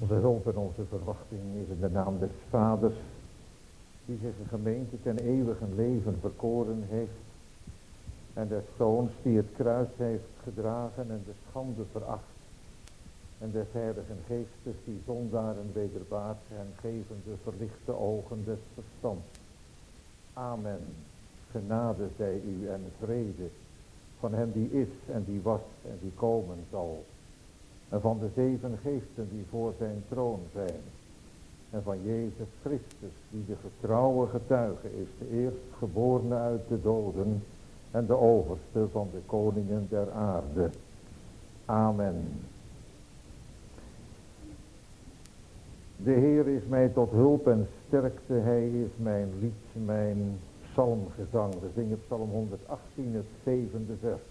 Onze hulp en onze verwachting is in de naam des Vaders, die zich een gemeente ten eeuwige leven verkoren heeft, en des Zoons die het kruis heeft gedragen en de schande veracht, en des Heiligen Geestes die zondaren wederbaart en geven de verlichte ogen des verstands. Amen. Genade zij u en vrede van hem die is en die was en die komen zal, en van de 7 geesten die voor zijn troon zijn, en van Jezus Christus die de getrouwe getuige is, de eerstgeborene uit de doden en de overste van de koningen der aarde. Amen. De Heer is mij tot hulp en sterkte, hij is mijn lied, mijn psalmgezang. We zingen psalm 118, het 7e vers.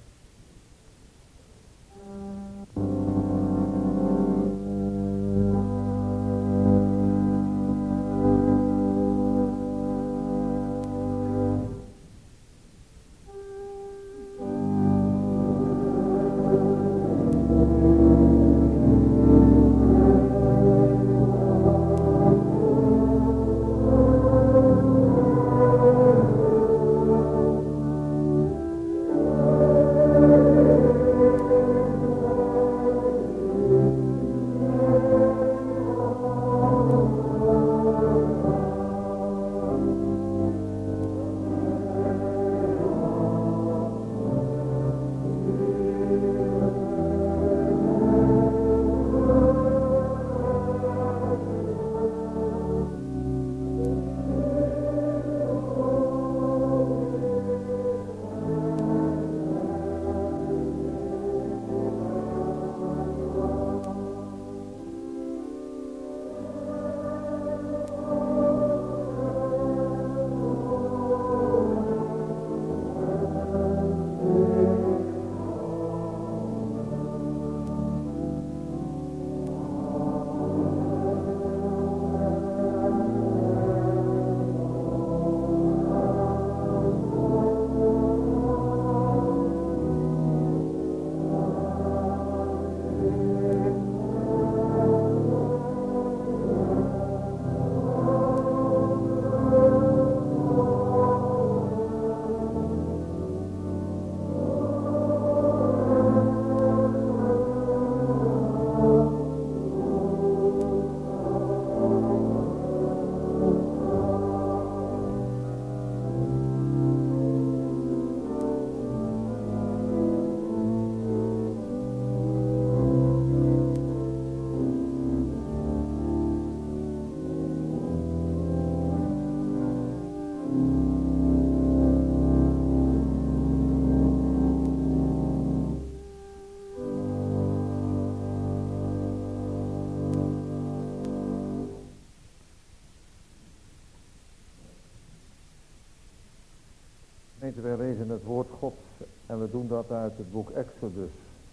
Wij lezen het woord Gods en we doen dat uit het boek Exodus,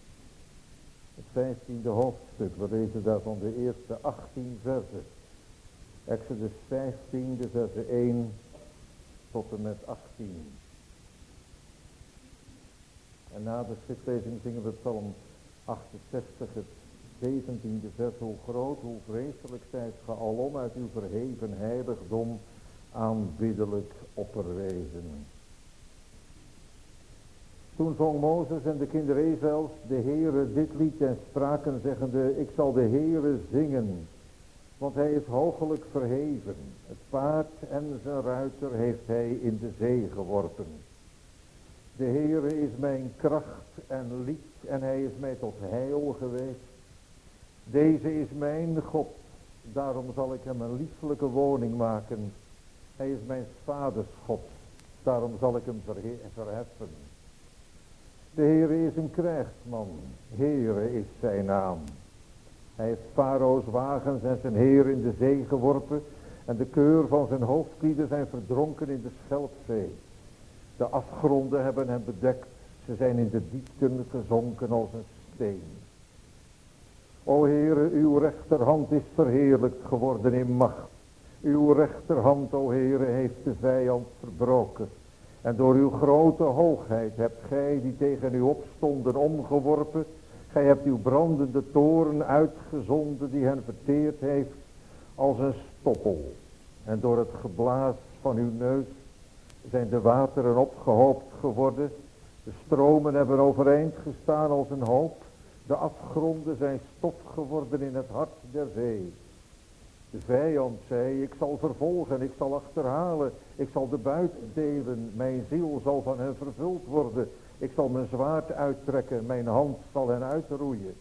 het 15e hoofdstuk. We lezen daarvan de eerste 18 versen. Exodus 15, de versen 1 tot en met 18. En na de schriftlezing zingen we psalm 68, het 17e vers. Hoe groot, hoe vreselijk zijt ge alom uit uw verheven heiligdom aanbiddelijk opperwezen. Toen zong Mozes en de kinderen Israëls de Heere dit lied en spraken zeggende: ik zal de Heere zingen, want hij is hoogelijk verheven. Het paard en zijn ruiter heeft hij in de zee geworpen. De Heere is mijn kracht en lied en hij is mij tot heil geweest. Deze is mijn God, daarom zal ik hem een lieflijke woning maken. Hij is mijn vaders God, daarom zal ik hem verheffen. De Heere is een krijgsman, Heere is zijn naam. Hij heeft Farao's wagens en zijn heer in de zee geworpen en de keur van zijn hoofdlieden zijn verdronken in de Schelpzee. De afgronden hebben hem bedekt, ze zijn in de diepten gezonken als een steen. O Heere, uw rechterhand is verheerlijkt geworden in macht. Uw rechterhand, o Heere, heeft de vijand verbroken. En door uw grote hoogheid hebt gij die tegen u opstonden omgeworpen. Gij hebt uw brandende toorn uitgezonden die hen verteerd heeft als een stoppel. En door het geblaas van uw neus zijn de wateren opgehoopt geworden. De stromen hebben overeind gestaan als een hoop. De afgronden zijn stof geworden in het hart der zee. De vijand zei, ik zal vervolgen, ik zal achterhalen, ik zal de buit delen. Mijn ziel zal van hen vervuld worden. Ik zal mijn zwaard uittrekken, mijn hand zal hen uitroeien.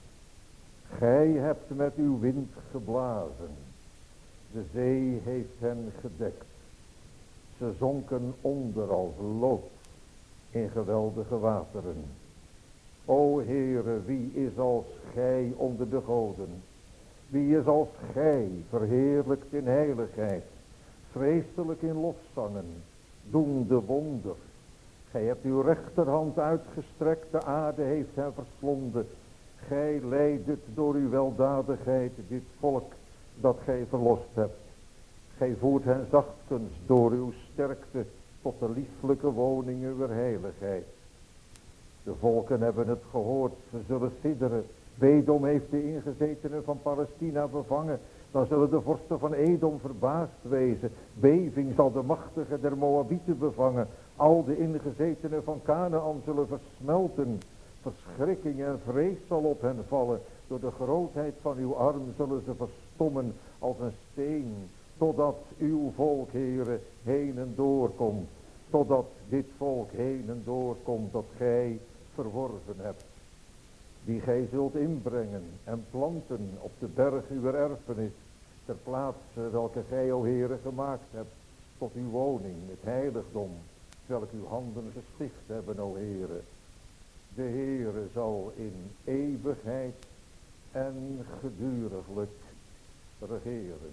Gij hebt met uw wind geblazen. De zee heeft hen gedekt. Ze zonken onder als lood in geweldige wateren. O Heere, wie is als gij onder de goden? Wie is als gij, verheerlijkt in heiligheid, vreselijk in lofzangen, doende wonder? Gij hebt uw rechterhand uitgestrekt, de aarde heeft hen verslonden. Gij leidet door uw weldadigheid dit volk dat gij verlost hebt. Gij voert hen zachtkens door uw sterkte tot de lieflijke woning uw heiligheid. De volken hebben het gehoord, ze zullen sidderen. Wedom heeft de ingezetenen van Palestina bevangen. Dan zullen de vorsten van Edom verbaasd wezen. Beving zal de machtige der Moabieten bevangen. Al de ingezetenen van Kanaan zullen versmelten. Verschrikking en vrees zal op hen vallen. Door de grootheid van uw arm zullen ze verstommen als een steen. Totdat uw volk, Heere, heen en door komt. Totdat dit volk heen en door komt dat gij verworven hebt. Die gij zult inbrengen en planten op de berg uw erfenis. Ter plaatse welke gij, o Heere, gemaakt hebt tot uw woning, het heiligdom. Welk uw handen gesticht hebben, o Heere. De Heere zal in eeuwigheid en geduriglijk regeren.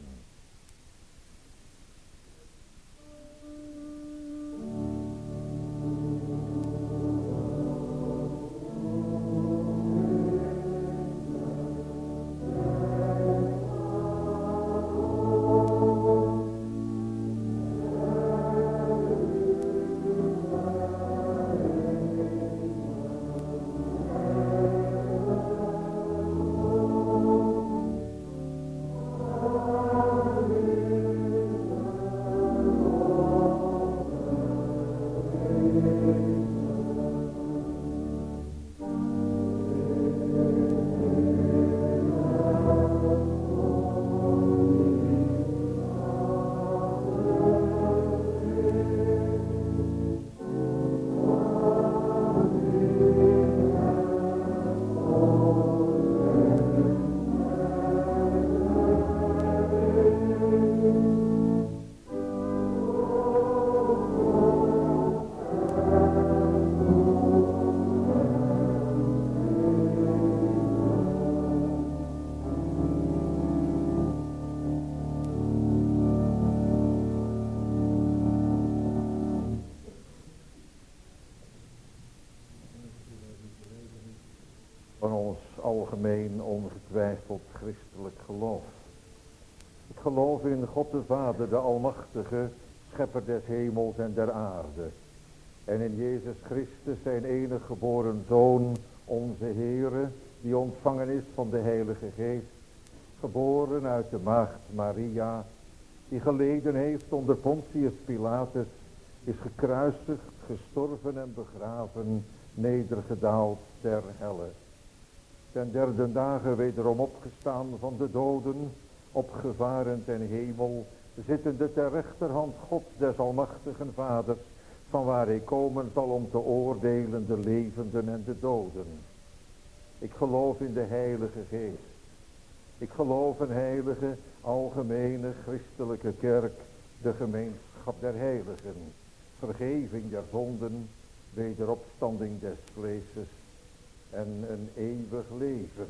Van ons algemeen ongetwijfeld christelijk geloof. Het geloof in God de Vader, de Almachtige, Schepper des hemels en der aarde. En in Jezus Christus, zijn enige geboren Zoon, onze Heere, die ontvangen is van de Heilige Geest, geboren uit de maagd Maria, die geleden heeft onder Pontius Pilatus, is gekruisigd, gestorven en begraven, nedergedaald ter helle. Ten derde dagen wederom opgestaan van de doden, opgevaren ten hemel, zittende ter rechterhand God des Almachtigen Vaders, van waar hij komen zal om te oordelen de levenden en de doden. Ik geloof in de Heilige Geest. Ik geloof een heilige, algemene, christelijke kerk, de gemeenschap der heiligen, vergeving der zonden, wederopstanding des vleeses en een eeuwig leven.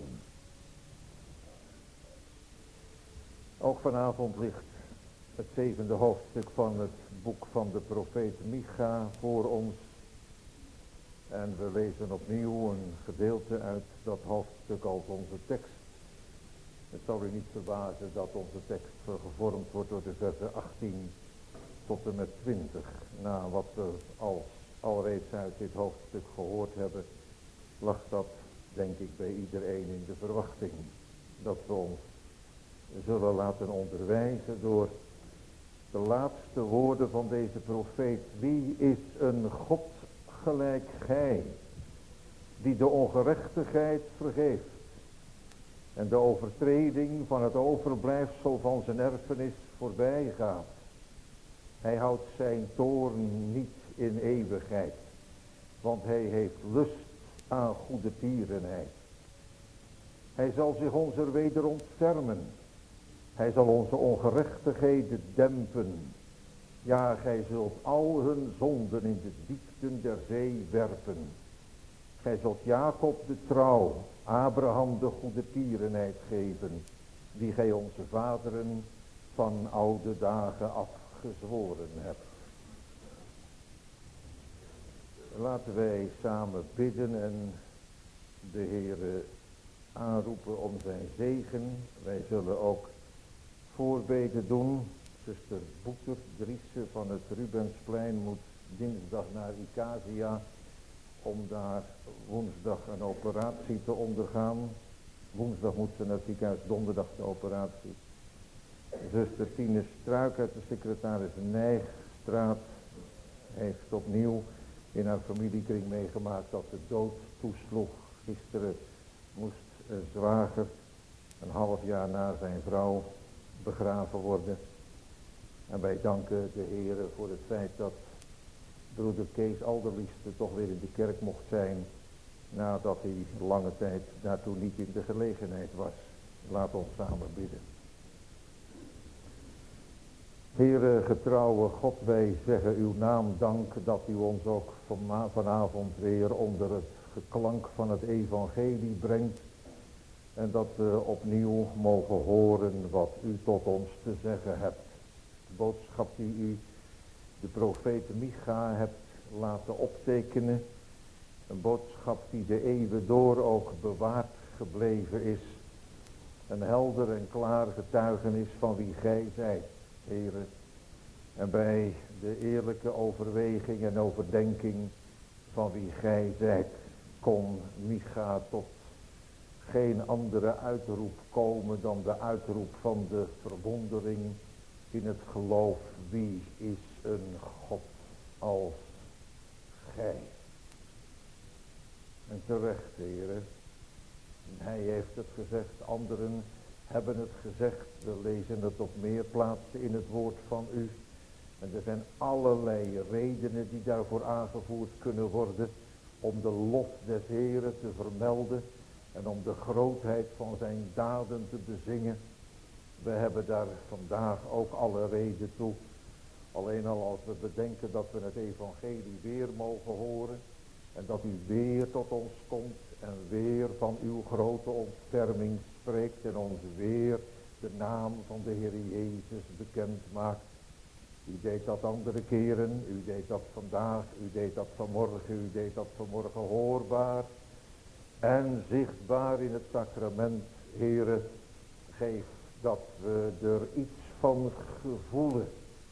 Ook vanavond ligt het 7e hoofdstuk van het boek van de profeet Micha voor ons. En we lezen opnieuw een gedeelte uit dat hoofdstuk als onze tekst. Het zal u niet verbazen dat onze tekst gevormd wordt door de versen 18 tot en met 20. Na wat we al reeds uit dit hoofdstuk gehoord hebben, lag dat denk ik bij iedereen in de verwachting dat we ons zullen laten onderwijzen door de laatste woorden van deze profeet. Wie is een God gelijk gij, die de ongerechtigheid vergeeft en de overtreding van het overblijfsel van zijn erfenis voorbij gaat. Hij houdt zijn toorn niet in eeuwigheid, want hij heeft lust aan goede tierenheid. Hij zal zich onze weder ontfermen. Hij zal onze ongerechtigheden dempen. Ja, gij zult al hun zonden in de diepten der zee werpen. Gij zult Jacob de trouw, Abraham de goede tierenheid geven, die gij onze vaderen van oude dagen afgezworen hebt. Laten wij samen bidden en de Heere aanroepen om zijn zegen. Wij zullen ook voorbeden doen. Zuster Boeter Driessen van het Rubensplein moet dinsdag naar Icasia om daar woensdag een operatie te ondergaan. Woensdag moet ze naar het ziekenhuis, donderdag de operatie. Zuster Tine Struik uit de secretaris Nijgstraat heeft opnieuw in haar familiekring meegemaakt dat de dood toesloeg. Gisteren moest een zwager een half jaar na zijn vrouw begraven worden. En wij danken de Heere voor het feit dat broeder Kees Alderliefste toch weer in de kerk mocht zijn, nadat hij lange tijd daartoe niet in de gelegenheid was. Laat ons samen bidden. Heere getrouwe God, wij zeggen uw naam dank dat u ons ook vanavond weer onder het geklank van het evangelie brengt. En dat we opnieuw mogen horen wat u tot ons te zeggen hebt. De boodschap die u de profeet Micha hebt laten optekenen. Een boodschap die de eeuwen door ook bewaard gebleven is. Een helder en klaar getuigenis van wie gij zijt, Heere. En bij de eerlijke overweging en overdenking van wie gij zijt, kon Micha tot geen andere uitroep komen dan de uitroep van de verwondering in het geloof. Wie is een God als gij? En terecht, Heere. Hij heeft het gezegd, anderen hebben het gezegd. We lezen het op meer plaatsen in het woord van u. En er zijn allerlei redenen die daarvoor aangevoerd kunnen worden om de lof des Heeren te vermelden en om de grootheid van zijn daden te bezingen. We hebben daar vandaag ook alle reden toe. Alleen al als we bedenken dat we het evangelie weer mogen horen en dat u weer tot ons komt en weer van uw grote ontferming spreekt en ons weer de naam van de Heer Jezus bekend maakt. U deed dat andere keren, u deed dat vandaag, u deed dat vanmorgen, u deed dat vanmorgen hoorbaar en zichtbaar in het sacrament. Heere, geef dat we er iets van gevoelen,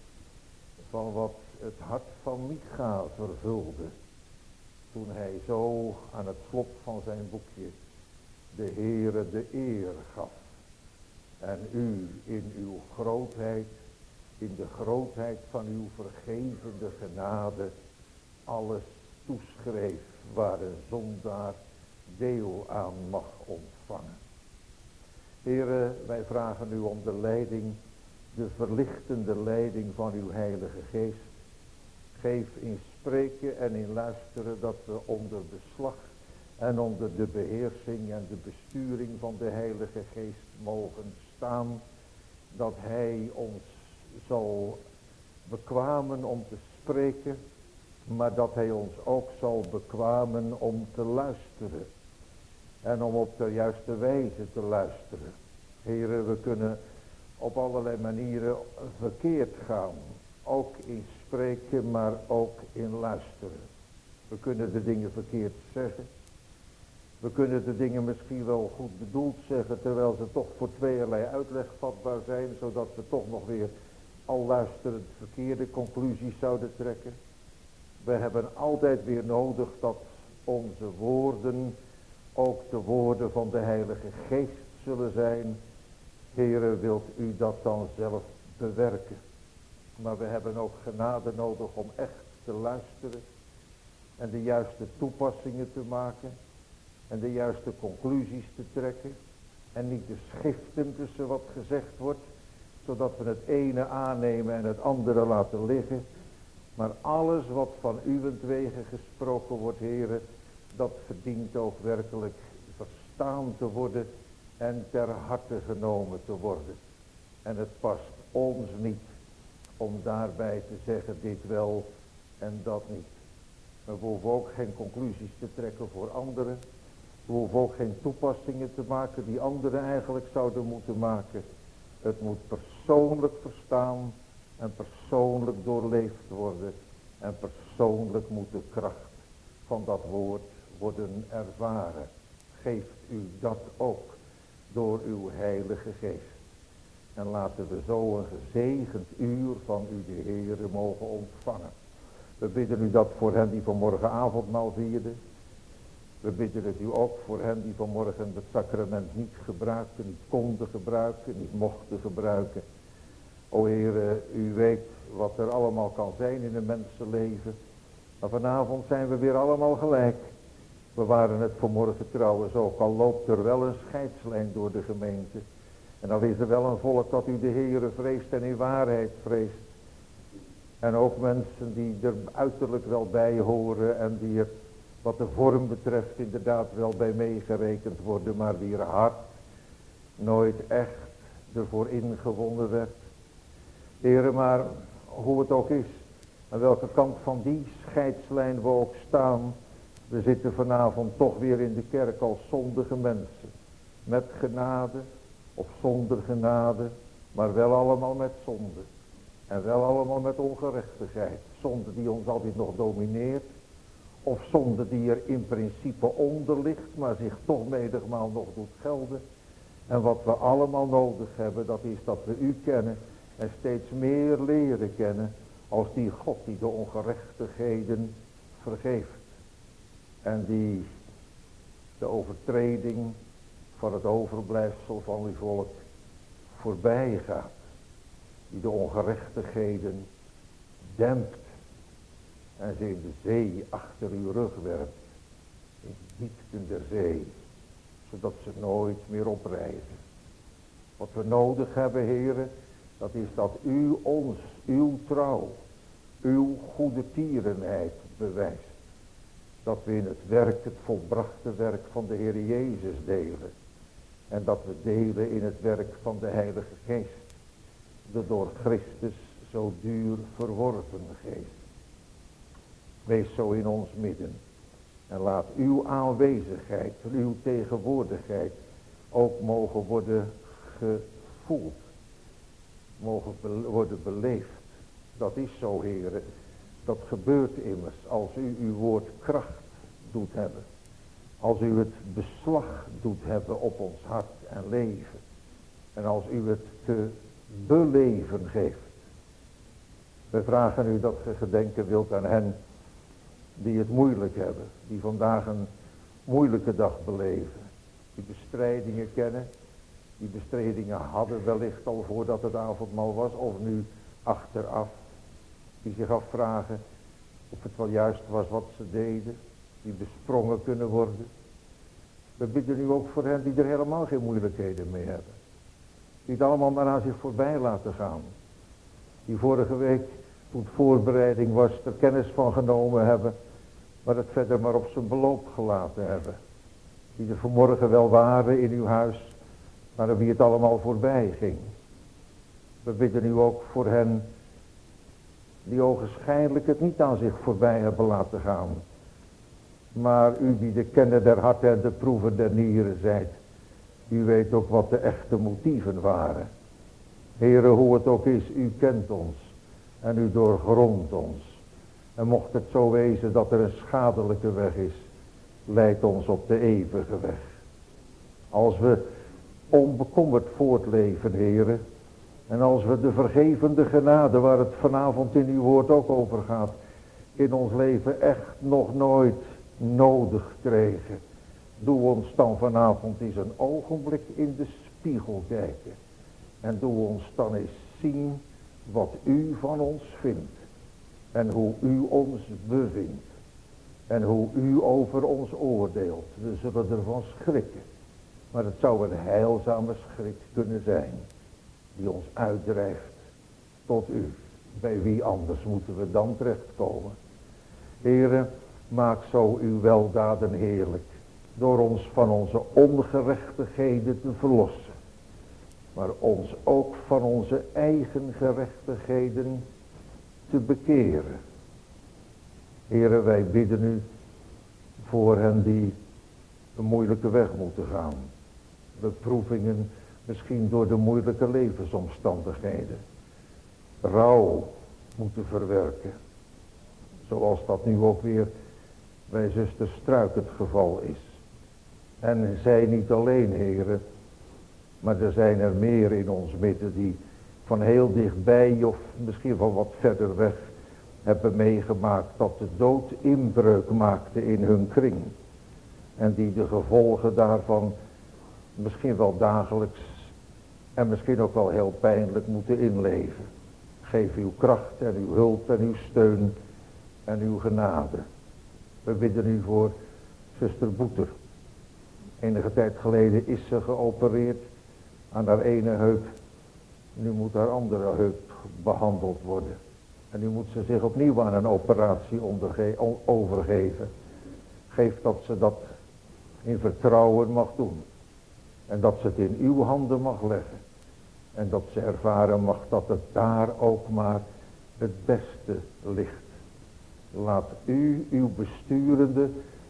van wat het hart van Micha vervulde, toen hij zo aan het slot van zijn boekje de Heere de eer gaf en u in uw grootheid, in de grootheid van uw vergevende genade alles toeschreef waar een zondaar deel aan mag ontvangen. Heere, wij vragen u om de leiding, de verlichtende leiding van uw Heilige Geest. Geef in spreken en in luisteren dat we onder beslag en onder de beheersing en de besturing van de Heilige Geest mogen staan. Dat hij ons zal bekwamen om te spreken, maar dat hij ons ook zal bekwamen om te luisteren. En om op de juiste wijze te luisteren. Heren, we kunnen op allerlei manieren verkeerd gaan. Ook in spreken, maar ook in luisteren. We kunnen de dingen verkeerd zeggen. We kunnen de dingen misschien wel goed bedoeld zeggen, terwijl ze toch voor tweeërlei uitleg vatbaar zijn, zodat we toch nog weer al luisterend verkeerde conclusies zouden trekken. We hebben altijd weer nodig dat onze woorden ook de woorden van de Heilige Geest zullen zijn. Heere, wilt u dat dan zelf bewerken? Maar we hebben ook genade nodig om echt te luisteren en de juiste toepassingen te maken en de juiste conclusies te trekken en niet te schiften tussen wat gezegd wordt, zodat we het ene aannemen en het andere laten liggen. Maar alles wat van uwentwege gesproken wordt, Heere, dat verdient ook werkelijk verstaan te worden en ter harte genomen te worden. En het past ons niet om daarbij te zeggen dit wel en dat niet. We hoeven ook geen conclusies te trekken voor anderen. We hoeven ook geen toepassingen te maken die anderen eigenlijk zouden moeten maken. Het moet persoonlijk verstaan en persoonlijk doorleefd worden. En persoonlijk moet de kracht van dat woord worden ervaren. Geeft u dat ook door uw Heilige Geest. En laten we zo een gezegend uur van u de Heere mogen ontvangen. We bidden u dat voor hen die vanmorgen avondmaal vierden. We bidden het u ook voor hen die vanmorgen het sacrament niet gebruikten, niet konden gebruiken, niet mochten gebruiken. O Heere, u weet wat er allemaal kan zijn in een mensenleven. Maar vanavond zijn we weer allemaal gelijk. We waren het vanmorgen trouwens ook, al loopt er wel een scheidslijn door de gemeente. En al is er wel een volk dat u de Heere vreest en in waarheid vreest. En ook mensen die er uiterlijk wel bij horen en die er wat de vorm betreft inderdaad wel bij meegerekend worden, maar wier hart nooit echt ervoor ingewonnen werd. Heere, maar hoe het ook is, aan welke kant van die scheidslijn we ook staan, we zitten vanavond toch weer in de kerk als zondige mensen. Met genade of zonder genade, maar wel allemaal met zonde. En wel allemaal met ongerechtigheid. Zonde die ons altijd nog domineert. Of zonde die er in principe onder ligt, maar zich toch menigmaal nog doet gelden. En wat we allemaal nodig hebben, dat is dat we u kennen en steeds meer leren kennen als die God die de ongerechtigheden vergeeft. En die de overtreding van het overblijfsel van uw volk voorbij gaat. Die de ongerechtigheden dempt en ze in de zee achter uw rug werpt. In diepten der zee. Zodat ze nooit meer oprijzen. Wat we nodig hebben, heren, dat is dat u ons, uw trouw, uw goede tierenheid bewijst. Dat we in het werk, het volbrachte werk van de Heer Jezus delen. En dat we delen in het werk van de Heilige Geest. De door Christus zo duur verworven geest. Wees zo in ons midden. En laat uw aanwezigheid, uw tegenwoordigheid ook mogen worden gevoeld. Mogen worden beleefd. Dat is zo, heren. Dat gebeurt immers als u uw woord kracht doet hebben. Als u het beslag doet hebben op ons hart en leven. En als u het te beleven geeft. We vragen u dat ge gedenken wilt aan hen die het moeilijk hebben. Die vandaag een moeilijke dag beleven. Die bestrijdingen kennen. Die bestrijdingen hadden wellicht al voordat het avondmaal was. Of nu achteraf. Die zich afvragen of het wel juist was wat ze deden. Die besprongen kunnen worden. We bidden u ook voor hen die er helemaal geen moeilijkheden mee hebben. Die het allemaal maar aan zich voorbij laten gaan. Die vorige week, toen het voorbereiding was, er kennis van genomen hebben. Maar het verder maar op zijn beloop gelaten hebben. Die er vanmorgen wel waren in uw huis. Maar aan wie het allemaal voorbij ging. We bidden u ook voor hen die ogenschijnlijk het niet aan zich voorbij hebben laten gaan. Maar u die de kenner der harten en de proeven der nieren zijt. U weet ook wat de echte motieven waren. Heere, hoe het ook is, u kent ons. En u doorgrondt ons. En mocht het zo wezen dat er een schadelijke weg is, leidt ons op de eeuwige weg. Als we onbekommerd voortleven, Heere, en als we de vergevende genade, waar het vanavond in uw woord ook over gaat, in ons leven echt nog nooit nodig kregen. Doe ons dan vanavond eens een ogenblik in de spiegel kijken. En doe ons dan eens zien wat u van ons vindt. En hoe u ons bevindt. En hoe u over ons oordeelt. We zullen ervan schrikken. Maar het zou een heilzame schrik kunnen zijn. Die ons uitdrijft tot u. Bij wie anders moeten we dan terechtkomen? Heere, maak zo uw weldaden heerlijk. Door ons van onze ongerechtigheden te verlossen. Maar ons ook van onze eigen gerechtigheden te bekeren. Heere, wij bidden u voor hen die een moeilijke weg moeten gaan. Beproevingen, misschien door de moeilijke levensomstandigheden. Rouw moeten verwerken. Zoals dat nu ook weer bij zuster Struik het geval is. En zij niet alleen, heren, maar er zijn er meer in ons midden die van heel dichtbij of misschien van wat verder weg hebben meegemaakt dat de dood inbreuk maakte in hun kring. En die de gevolgen daarvan misschien wel dagelijks en misschien ook wel heel pijnlijk moeten inleven. Geef uw kracht en uw hulp en uw steun en uw genade. We bidden u voor zuster Boeter. Enige tijd geleden is ze geopereerd aan haar ene heup. Nu moet haar andere heup behandeld worden. En nu moet ze zich opnieuw aan een operatie overgeven. Geef dat ze dat in vertrouwen mag doen. En dat ze het in uw handen mag leggen. En dat ze ervaren mag dat het daar ook maar het beste ligt. Laat u uw besturende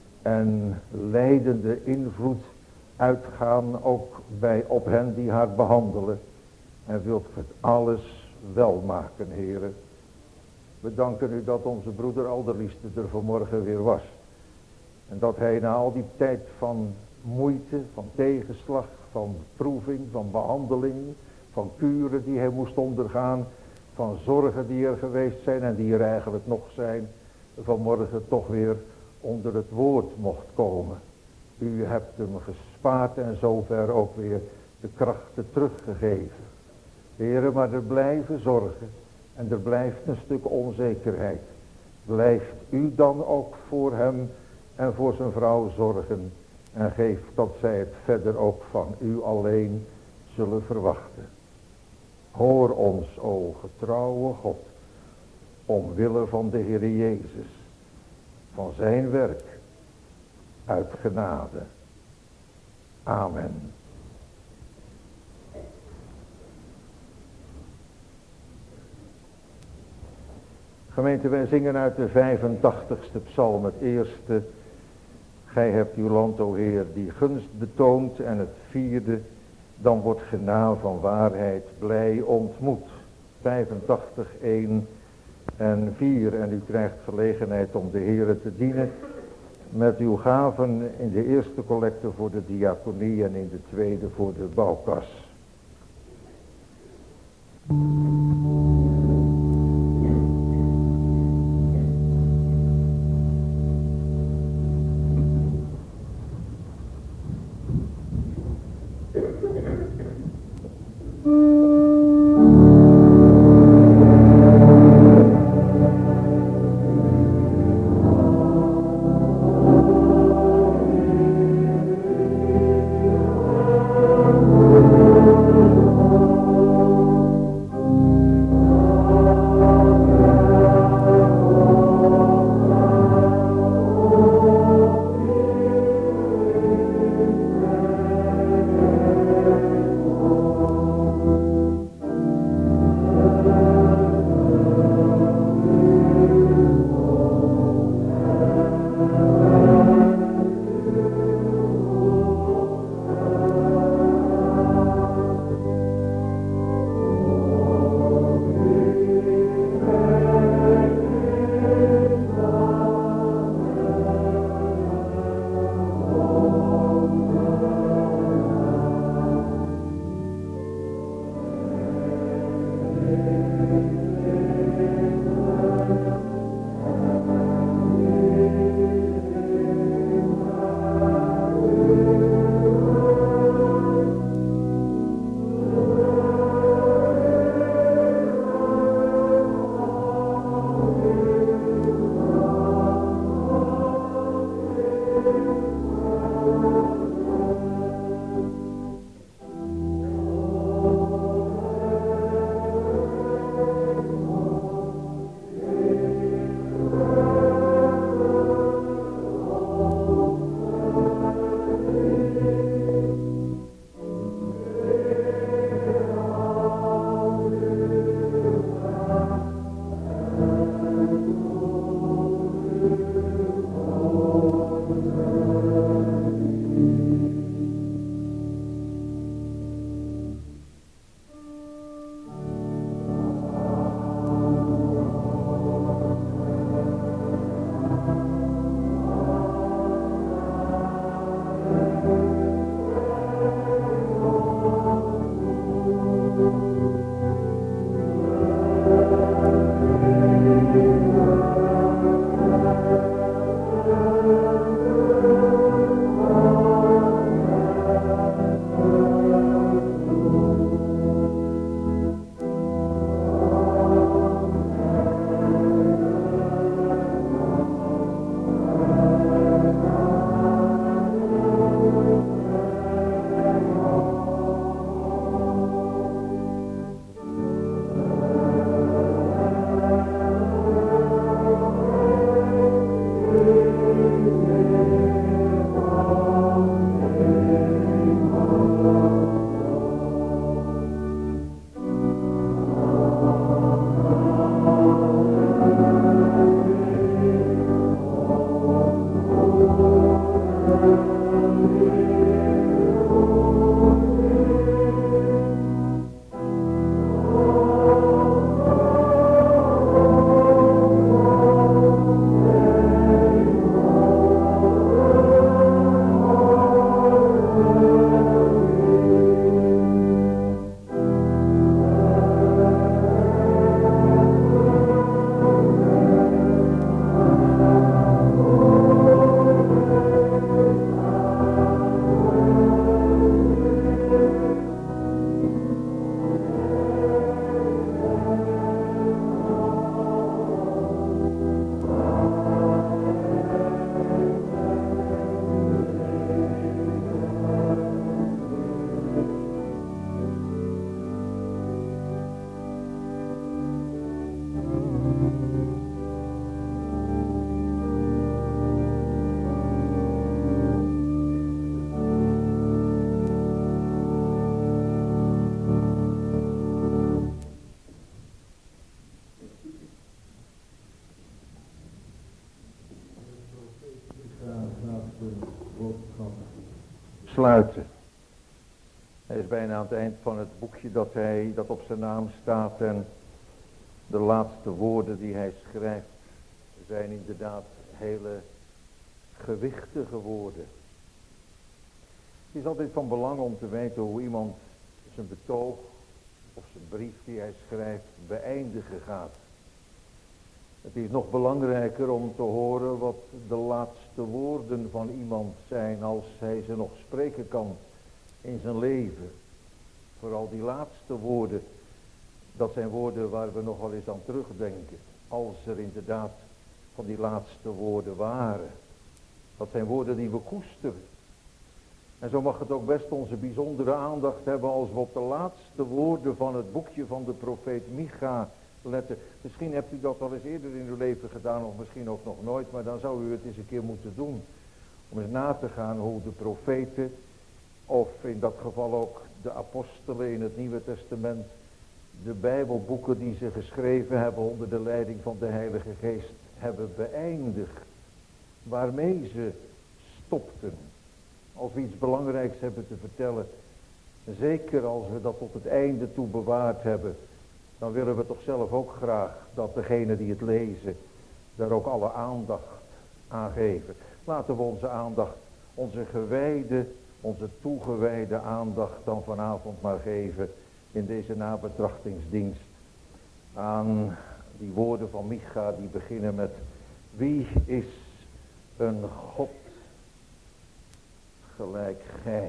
en leidende invloed uitgaan ook op hen die haar behandelen. En wilt het alles wel maken, heren. We danken u dat onze broeder Alderliefste er vanmorgen weer was. En dat hij na al die tijd van moeite, van tegenslag, van beproeving, van behandeling, van kuren die hij moest ondergaan, van zorgen die er geweest zijn en die er eigenlijk nog zijn, vanmorgen toch weer onder het woord mocht komen. U hebt hem gespaard en zover ook weer de krachten teruggegeven. Heren, maar er blijven zorgen en er blijft een stuk onzekerheid. Blijft u dan ook voor hem en voor zijn vrouw zorgen en geef dat zij het verder ook van u alleen zullen verwachten. Hoor ons, o getrouwe God, omwille van de Heer Jezus, van zijn werk, uit genade. Amen. Gemeente, wij zingen uit de 85ste psalm, het eerste. Gij hebt uw land, o Heer, die gunst betoond, en het vierde, dan wordt genade van waarheid blij ontmoet. 85, 1 en 4. En u krijgt gelegenheid om de Heere te dienen met uw gaven in de eerste collecte voor de diaconie en in de tweede voor de bouwkas. sluiten. Hij is bijna aan het eind van het boekje dat op zijn naam staat. En de laatste woorden die hij schrijft zijn inderdaad hele gewichtige woorden. Het is altijd van belang om te weten hoe iemand zijn betoog of zijn brief die hij schrijft beëindigen gaat. Het is nog belangrijker om te horen wat de laatste woorden van iemand zijn als hij ze nog spreken kan in zijn leven. Vooral die laatste woorden, dat zijn woorden waar we nog wel eens aan terugdenken. Als er inderdaad van die laatste woorden waren. Dat zijn woorden die we koesteren. En zo mag het ook best onze bijzondere aandacht hebben als we op de laatste woorden van het boekje van de profeet Micha letten. Misschien hebt u dat al eens eerder in uw leven gedaan of misschien ook nog nooit, maar dan zou u het eens een keer moeten doen. Om eens na te gaan hoe de profeten, of in dat geval ook de apostelen in het Nieuwe Testament, de Bijbelboeken die ze geschreven hebben onder de leiding van de Heilige Geest, hebben beëindigd. Waarmee ze stopten. Als we iets belangrijks hebben te vertellen, zeker als we dat tot het einde toe bewaard hebben, dan willen we toch zelf ook graag dat degenen die het lezen daar ook alle aandacht aan geven. Laten we onze aandacht, onze toegewijde aandacht dan vanavond maar geven in deze nabetrachtingsdienst aan die woorden van Micha die beginnen met: wie is een God gelijk gij?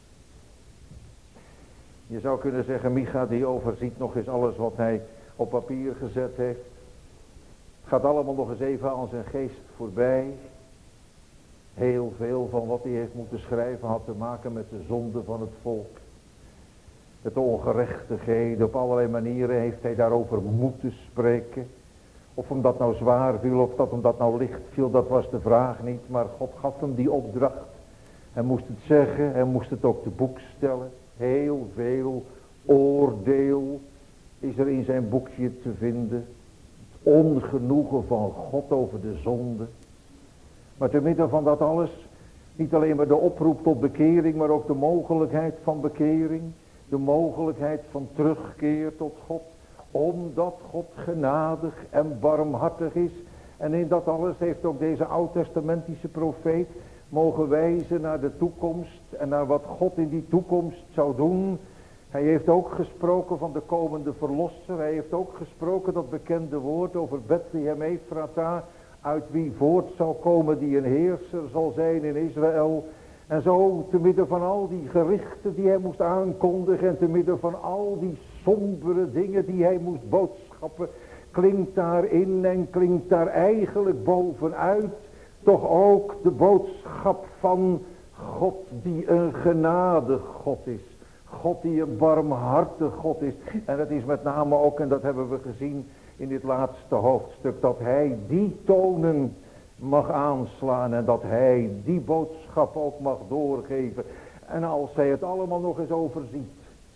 Je zou kunnen zeggen, Micha die overziet nog eens alles wat hij op papier gezet heeft. Gaat allemaal nog eens even aan zijn geest voorbij. Heel veel van wat hij heeft moeten schrijven had te maken met de zonde van het volk. Met de ongerechtigheden, op allerlei manieren heeft hij daarover moeten spreken. Of hem dat nou zwaar viel, of dat hem dat nou licht viel, dat was de vraag niet. Maar God gaf hem die opdracht. Hij moest het zeggen, hij moest het ook te boek stellen. Heel veel oordeel is er in zijn boekje te vinden. Het ongenoegen van God over de zonde. Maar te midden van dat alles, niet alleen maar de oproep tot bekering, maar ook de mogelijkheid van bekering. De mogelijkheid van terugkeer tot God. Omdat God genadig en barmhartig is. En in dat alles heeft ook deze oud-testamentische profeet mogen wijzen naar de toekomst en naar wat God in die toekomst zou doen. Hij heeft ook gesproken van de komende verlosser. Hij heeft ook gesproken dat bekende woord over Bethlehem Ephrata, uit wie voort zal komen die een heerser zal zijn in Israël. En zo te midden van al die gerichten die hij moest aankondigen en te midden van al die sombere dingen die hij moest boodschappen, klinkt daarin en klinkt daar eigenlijk bovenuit toch ook de boodschap van God die een genadig God is. God die een barmhartig God is. En dat is met name ook, en dat hebben we gezien in dit laatste hoofdstuk, dat hij die tonen mag aanslaan en dat hij die boodschap ook mag doorgeven. En als hij het allemaal nog eens overziet,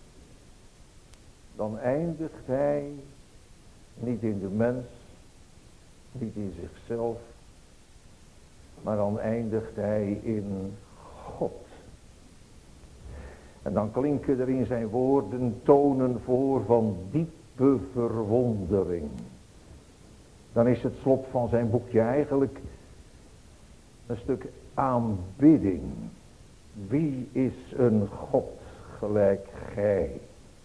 dan eindigt hij niet in de mens, niet in zichzelf, maar dan eindigt hij in God. En dan klinken er in zijn woorden tonen voor van diepe verwondering. Dan is het slot van zijn boekje eigenlijk een stuk aanbidding. Wie is een God gelijk gij?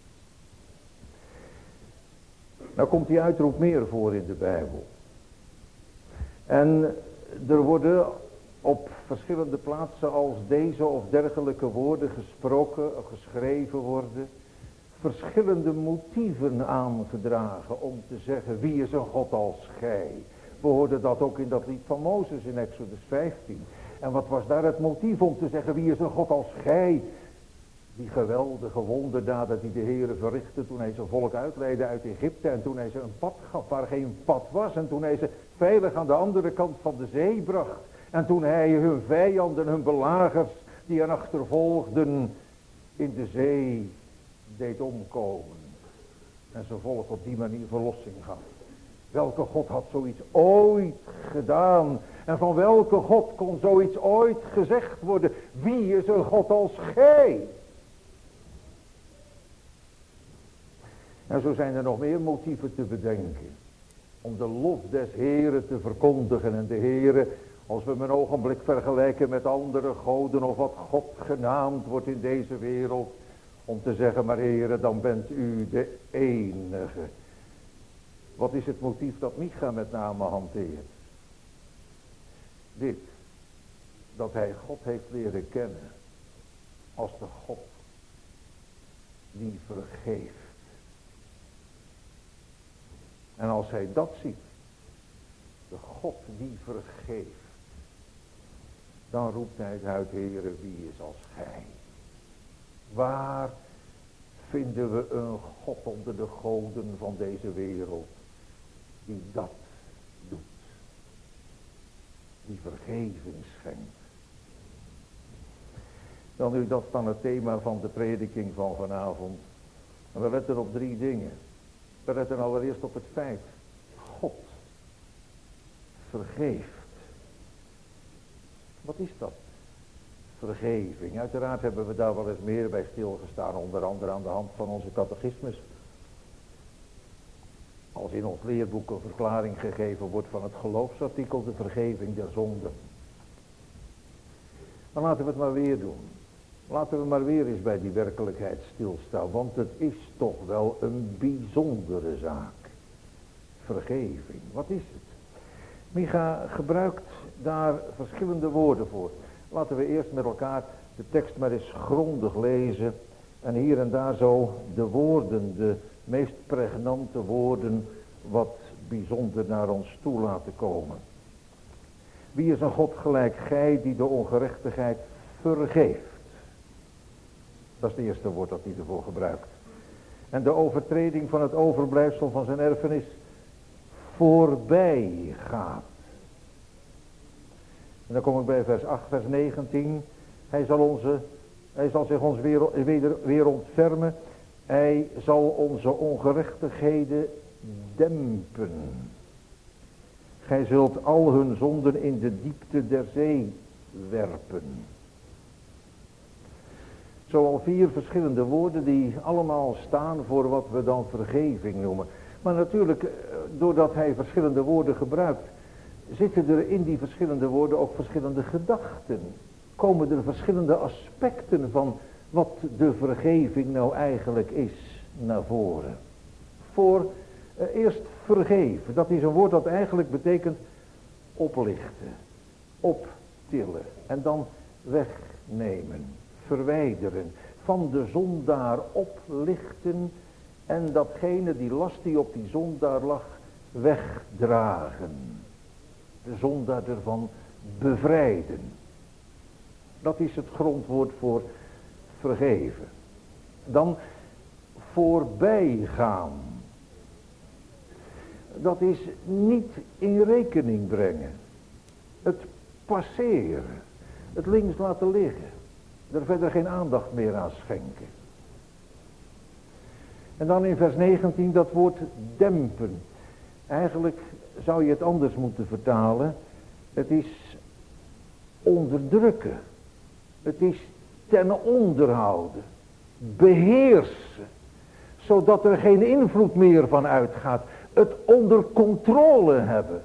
Nou komt die uitroep meer voor in de Bijbel. En er worden op verschillende plaatsen als deze of dergelijke woorden gesproken, geschreven worden, verschillende motieven aangedragen om te zeggen, wie is een God als gij? We hoorden dat ook in dat lied van Mozes in Exodus 15. En wat was daar het motief om te zeggen, wie is een God als gij? Die geweldige wonderdaden die de Heere verrichtte toen hij zijn volk uitleidde uit Egypte. En toen hij ze een pad gaf waar geen pad was. En toen hij ze veilig aan de andere kant van de zee bracht. En toen hij hun vijanden, hun belagers die hen achtervolgden in de zee deed omkomen. En zijn volk op die manier verlossing gaf. Welke God had zoiets ooit gedaan? En van welke God kon zoiets ooit gezegd worden? Wie is een God als gij? En zo zijn er nog meer motieven te bedenken. Om de lof des Heren te verkondigen. En de Heren, als we hem een ogenblik vergelijken met andere goden of wat God genaamd wordt in deze wereld. Om te zeggen, maar Heren, dan bent u de enige. Wat is het motief dat Micha met name hanteert? Dit, dat hij God heeft leren kennen als de God die vergeeft. En als hij dat ziet, de God die vergeeft, dan roept hij het uit, Heere, wie is als gij? Waar vinden we een God onder de goden van deze wereld die dat doet? Die vergeving schenkt. Dan nu, dat is dan het thema van de prediking van vanavond. En we letten op 3 dingen. We letten allereerst op het feit. God vergeeft. Wat is dat? Vergeving. Uiteraard hebben we daar wel eens meer bij stilgestaan. Onder andere aan de hand van onze catechismus. Als in ons leerboek een verklaring gegeven wordt van het geloofsartikel. De vergeving der zonden. Dan laten we het maar weer doen. Laten we maar weer eens bij die werkelijkheid stilstaan. Want het is toch wel een bijzondere zaak. Vergeving. Wat is het? Micha gebruikt daar verschillende woorden voor. Laten we eerst met elkaar de tekst maar eens grondig lezen. En hier en daar zo de woorden, de meest pregnante woorden, wat bijzonder naar ons toe laten komen. Wie is een God gelijk gij die de ongerechtigheid vergeeft? Dat is het eerste woord dat hij ervoor gebruikt. En de overtreding van het overblijfsel van zijn erfenis voorbij gaat. En dan kom ik bij vers 8, vers 19. Hij zal zich ons weer ontfermen. Hij zal onze ongerechtigheden dempen. Gij zult al hun zonden in de diepte der zee werpen. Zo al 4 verschillende woorden die allemaal staan voor wat we dan vergeving noemen. Maar natuurlijk, doordat hij verschillende woorden gebruikt, zitten er in die verschillende woorden ook verschillende gedachten. Komen er verschillende aspecten van wat de vergeving nou eigenlijk is naar voren. Eerst vergeven, dat is een woord dat eigenlijk betekent oplichten, optillen en dan wegnemen, verwijderen, van de zondaar oplichten en datgene die last die op die zondaar lag wegdragen. De zondaar ervan bevrijden. Dat is het grondwoord voor vergeven. Dan voorbijgaan. Dat is niet in rekening brengen. Het passeren. Het links laten liggen. Er verder geen aandacht meer aan schenken. En dan in vers 19 dat woord dempen. Eigenlijk zou je het anders moeten vertalen. Het is onderdrukken. Het is ten onderhouden. Beheersen. Zodat er geen invloed meer van uitgaat. Het onder controle hebben.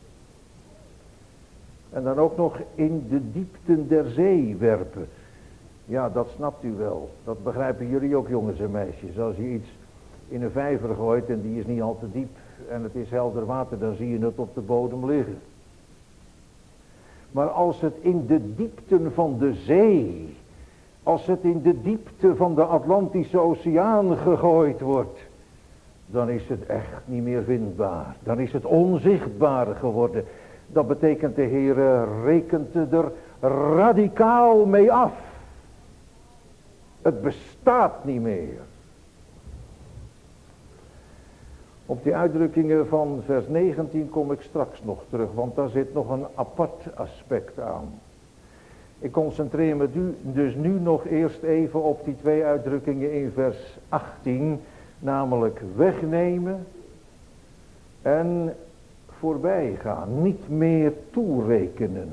En dan ook nog in de diepten der zee werpen. Ja, dat snapt u wel. Dat begrijpen jullie ook, jongens en meisjes. Als je iets in een vijver gooit en die is niet al te diep en het is helder water, dan zie je het op de bodem liggen. Maar als het in de diepten van de zee, als het in de diepte van de Atlantische Oceaan gegooid wordt, dan is het echt niet meer vindbaar. Dan is het onzichtbaar geworden. Dat betekent de Heere rekent er radicaal mee af. Het bestaat niet meer. Op die uitdrukkingen van vers 19 kom ik straks nog terug, want daar zit nog een apart aspect aan. Ik concentreer me dus nu nog eerst even op die 2 uitdrukkingen in vers 18, namelijk wegnemen en voorbij gaan, niet meer toerekenen.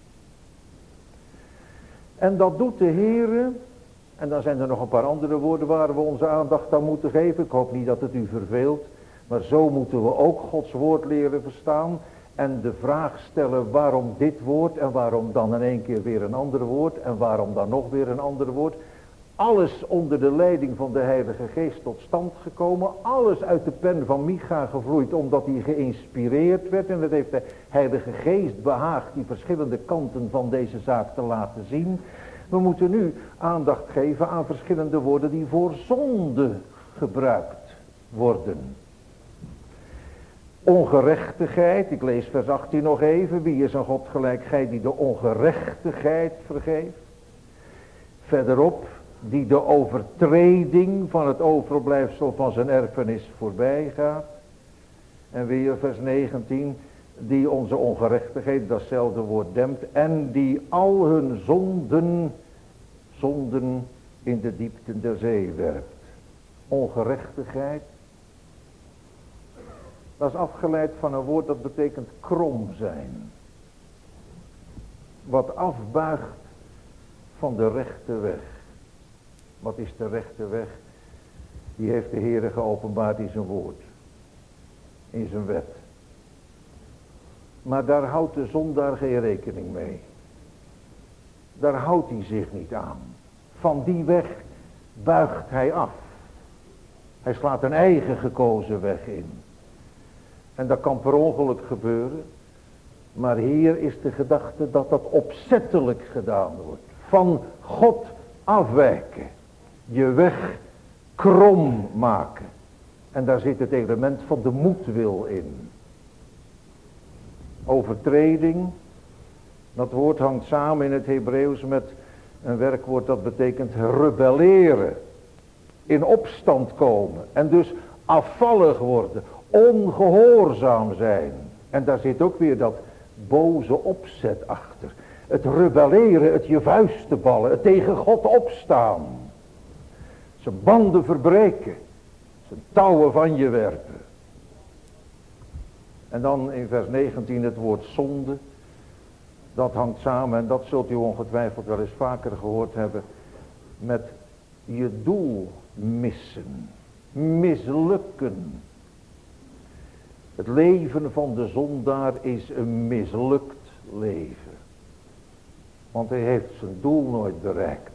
En dat doet de Heere, en dan zijn er nog een paar andere woorden waar we onze aandacht aan moeten geven. Ik hoop niet dat het u verveelt, maar zo moeten we ook Gods woord leren verstaan. En de vraag stellen waarom dit woord en waarom dan in één keer weer een ander woord en waarom dan nog weer een ander woord. Alles onder de leiding van de Heilige Geest tot stand gekomen. Alles uit de pen van Micha gevloeid omdat hij geïnspireerd werd. En het heeft de Heilige Geest behaagd die verschillende kanten van deze zaak te laten zien. We moeten nu aandacht geven aan verschillende woorden die voor zonde gebruikt worden. Ongerechtigheid, ik lees vers 18 nog even. Wie is een God gelijk gij die de ongerechtigheid vergeeft? Verderop, die de overtreding van het overblijfsel van zijn erfenis voorbij gaat. En weer vers 19, die onze ongerechtigheid, datzelfde woord dempt. En die al hun zonden in de diepten der zee werpt. Ongerechtigheid. Dat is afgeleid van een woord dat betekent krom zijn. Wat afbuigt van de rechte weg. Wat is de rechte weg? Die heeft de Heere geopenbaard in zijn woord. In zijn wet. Maar daar houdt de zondaar geen rekening mee. Daar houdt hij zich niet aan. Van die weg buigt hij af. Hij slaat een eigen gekozen weg in. En dat kan per ongeluk gebeuren. Maar hier is de gedachte dat dat opzettelijk gedaan wordt. Van God afwijken. Je weg krom maken. En daar zit het element van de moedwil in. Overtreding. Dat woord hangt samen in het Hebreeuws met een werkwoord dat betekent rebelleren. In opstand komen. En dus afvallig worden. Ongehoorzaam zijn. En daar zit ook weer dat boze opzet achter. Het rebelleren, het je vuisten ballen, het tegen God opstaan. Zijn banden verbreken. Zijn touwen van je werpen. En dan in vers 19 het woord zonde. Dat hangt samen, en dat zult u ongetwijfeld wel eens vaker gehoord hebben, met je doel missen. Mislukken. Het leven van de zondaar is een mislukt leven. Want hij heeft zijn doel nooit bereikt.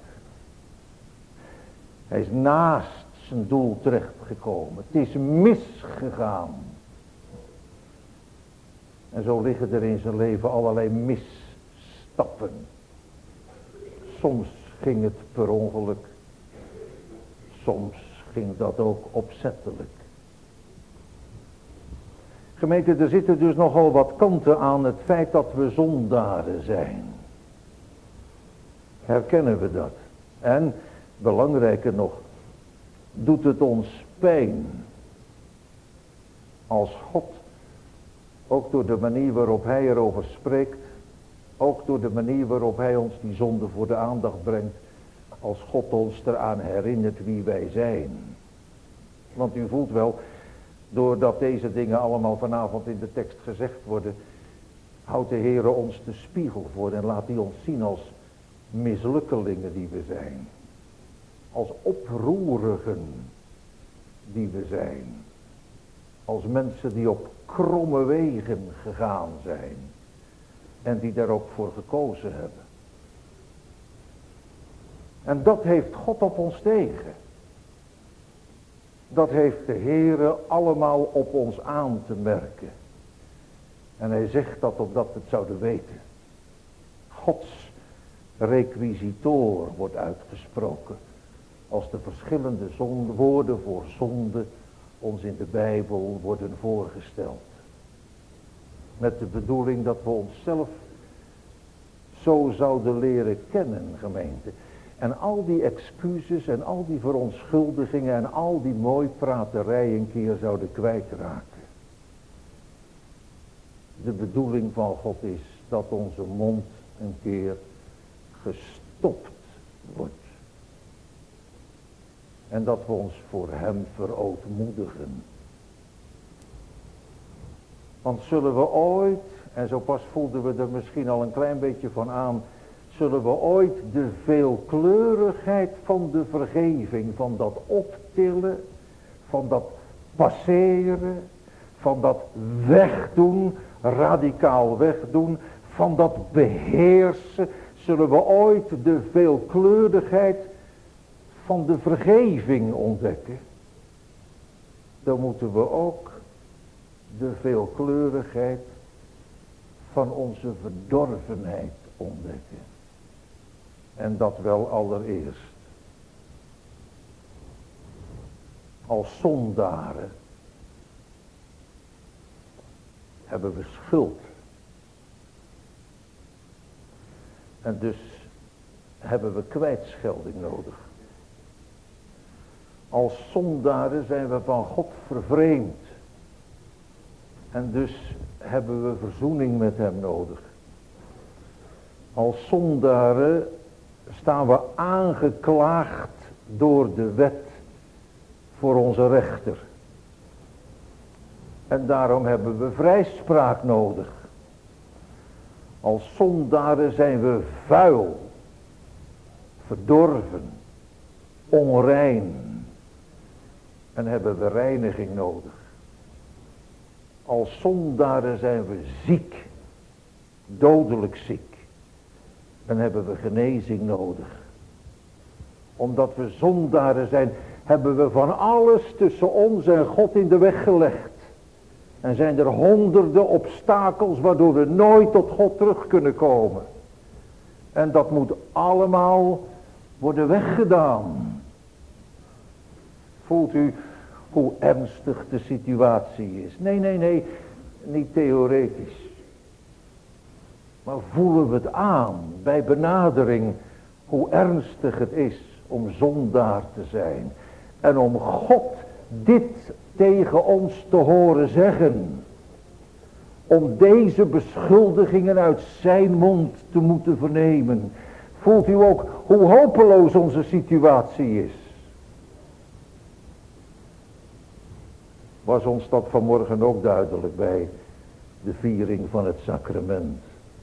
Hij is naast zijn doel terechtgekomen. Het is misgegaan. En zo liggen er in zijn leven allerlei misstappen. Soms ging het per ongeluk. Soms ging dat ook opzettelijk. Gemeente, er zitten dus nogal wat kanten aan het feit dat we zondaren zijn. Herkennen we dat? En, belangrijker nog, doet het ons pijn als God, ook door de manier waarop hij erover spreekt, ook door de manier waarop hij ons die zonde voor de aandacht brengt, als God ons eraan herinnert wie wij zijn. Want u voelt wel, doordat deze dingen allemaal vanavond in de tekst gezegd worden, houdt de Heere ons de spiegel voor en laat hij ons zien als mislukkelingen die we zijn. Als oproerigen die we zijn. Als mensen die op kromme wegen gegaan zijn. En die daar ook voor gekozen hebben. En dat heeft God op ons tegen. Dat heeft de Heere allemaal op ons aan te merken. En hij zegt dat opdat we het zouden weten. Gods requisitoor wordt uitgesproken. Als de verschillende woorden voor zonde ons in de Bijbel worden voorgesteld. Met de bedoeling dat we onszelf zo zouden leren kennen, gemeente. En al die excuses en al die verontschuldigingen en al die mooipraterij een keer zouden kwijtraken. De bedoeling van God is dat onze mond een keer gestopt wordt. En dat we ons voor hem verootmoedigen. Want zullen we ooit, en zo pas voelden we er misschien al een klein beetje van aan, zullen we ooit de veelkleurigheid van de vergeving, van dat optillen, van dat passeren, van dat wegdoen, radicaal wegdoen, van dat beheersen, zullen we ooit de veelkleurigheid van de vergeving ontdekken, dan moeten we ook de veelkleurigheid van onze verdorvenheid ontdekken. En dat wel allereerst. Als zondaren hebben we schuld. En dus hebben we kwijtschelding nodig. Als zondaren zijn we van God vervreemd. En dus hebben we verzoening met hem nodig. Als zondaren staan we aangeklaagd door de wet voor onze rechter. En daarom hebben we vrijspraak nodig. Als zondaren zijn we vuil, verdorven, onrein en hebben we reiniging nodig. Als zondaren zijn we ziek, dodelijk ziek en hebben we genezing nodig. Omdat we zondaren zijn, hebben we van alles tussen ons en God in de weg gelegd. En zijn er honderden obstakels waardoor we nooit tot God terug kunnen komen. En dat moet allemaal worden weggedaan. Voelt u hoe ernstig de situatie is? Nee, niet theoretisch. Maar voelen we het aan bij benadering hoe ernstig het is om zondaar te zijn. En om God dit tegen ons te horen zeggen. Om deze beschuldigingen uit zijn mond te moeten vernemen. Voelt u ook hoe hopeloos onze situatie is? Was ons dat vanmorgen ook duidelijk bij de viering van het sacrament?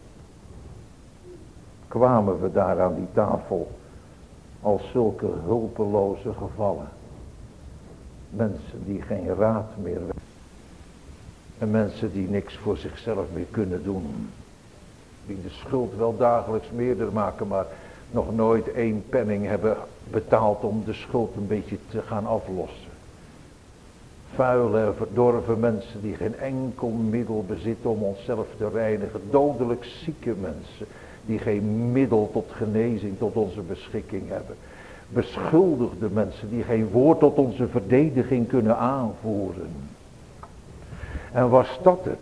Kwamen we daar aan die tafel als zulke hulpeloze gevallen. Mensen die geen raad meer weten. En mensen die niks voor zichzelf meer kunnen doen. Die de schuld wel dagelijks meerder maken, maar nog nooit 1 penning hebben betaald om de schuld een beetje te gaan aflossen. Vuile en verdorven mensen die geen enkel middel bezitten om onszelf te reinigen. Dodelijk zieke mensen die geen middel tot genezing tot onze beschikking hebben. Beschuldigde mensen die geen woord tot onze verdediging kunnen aanvoeren. En was dat het?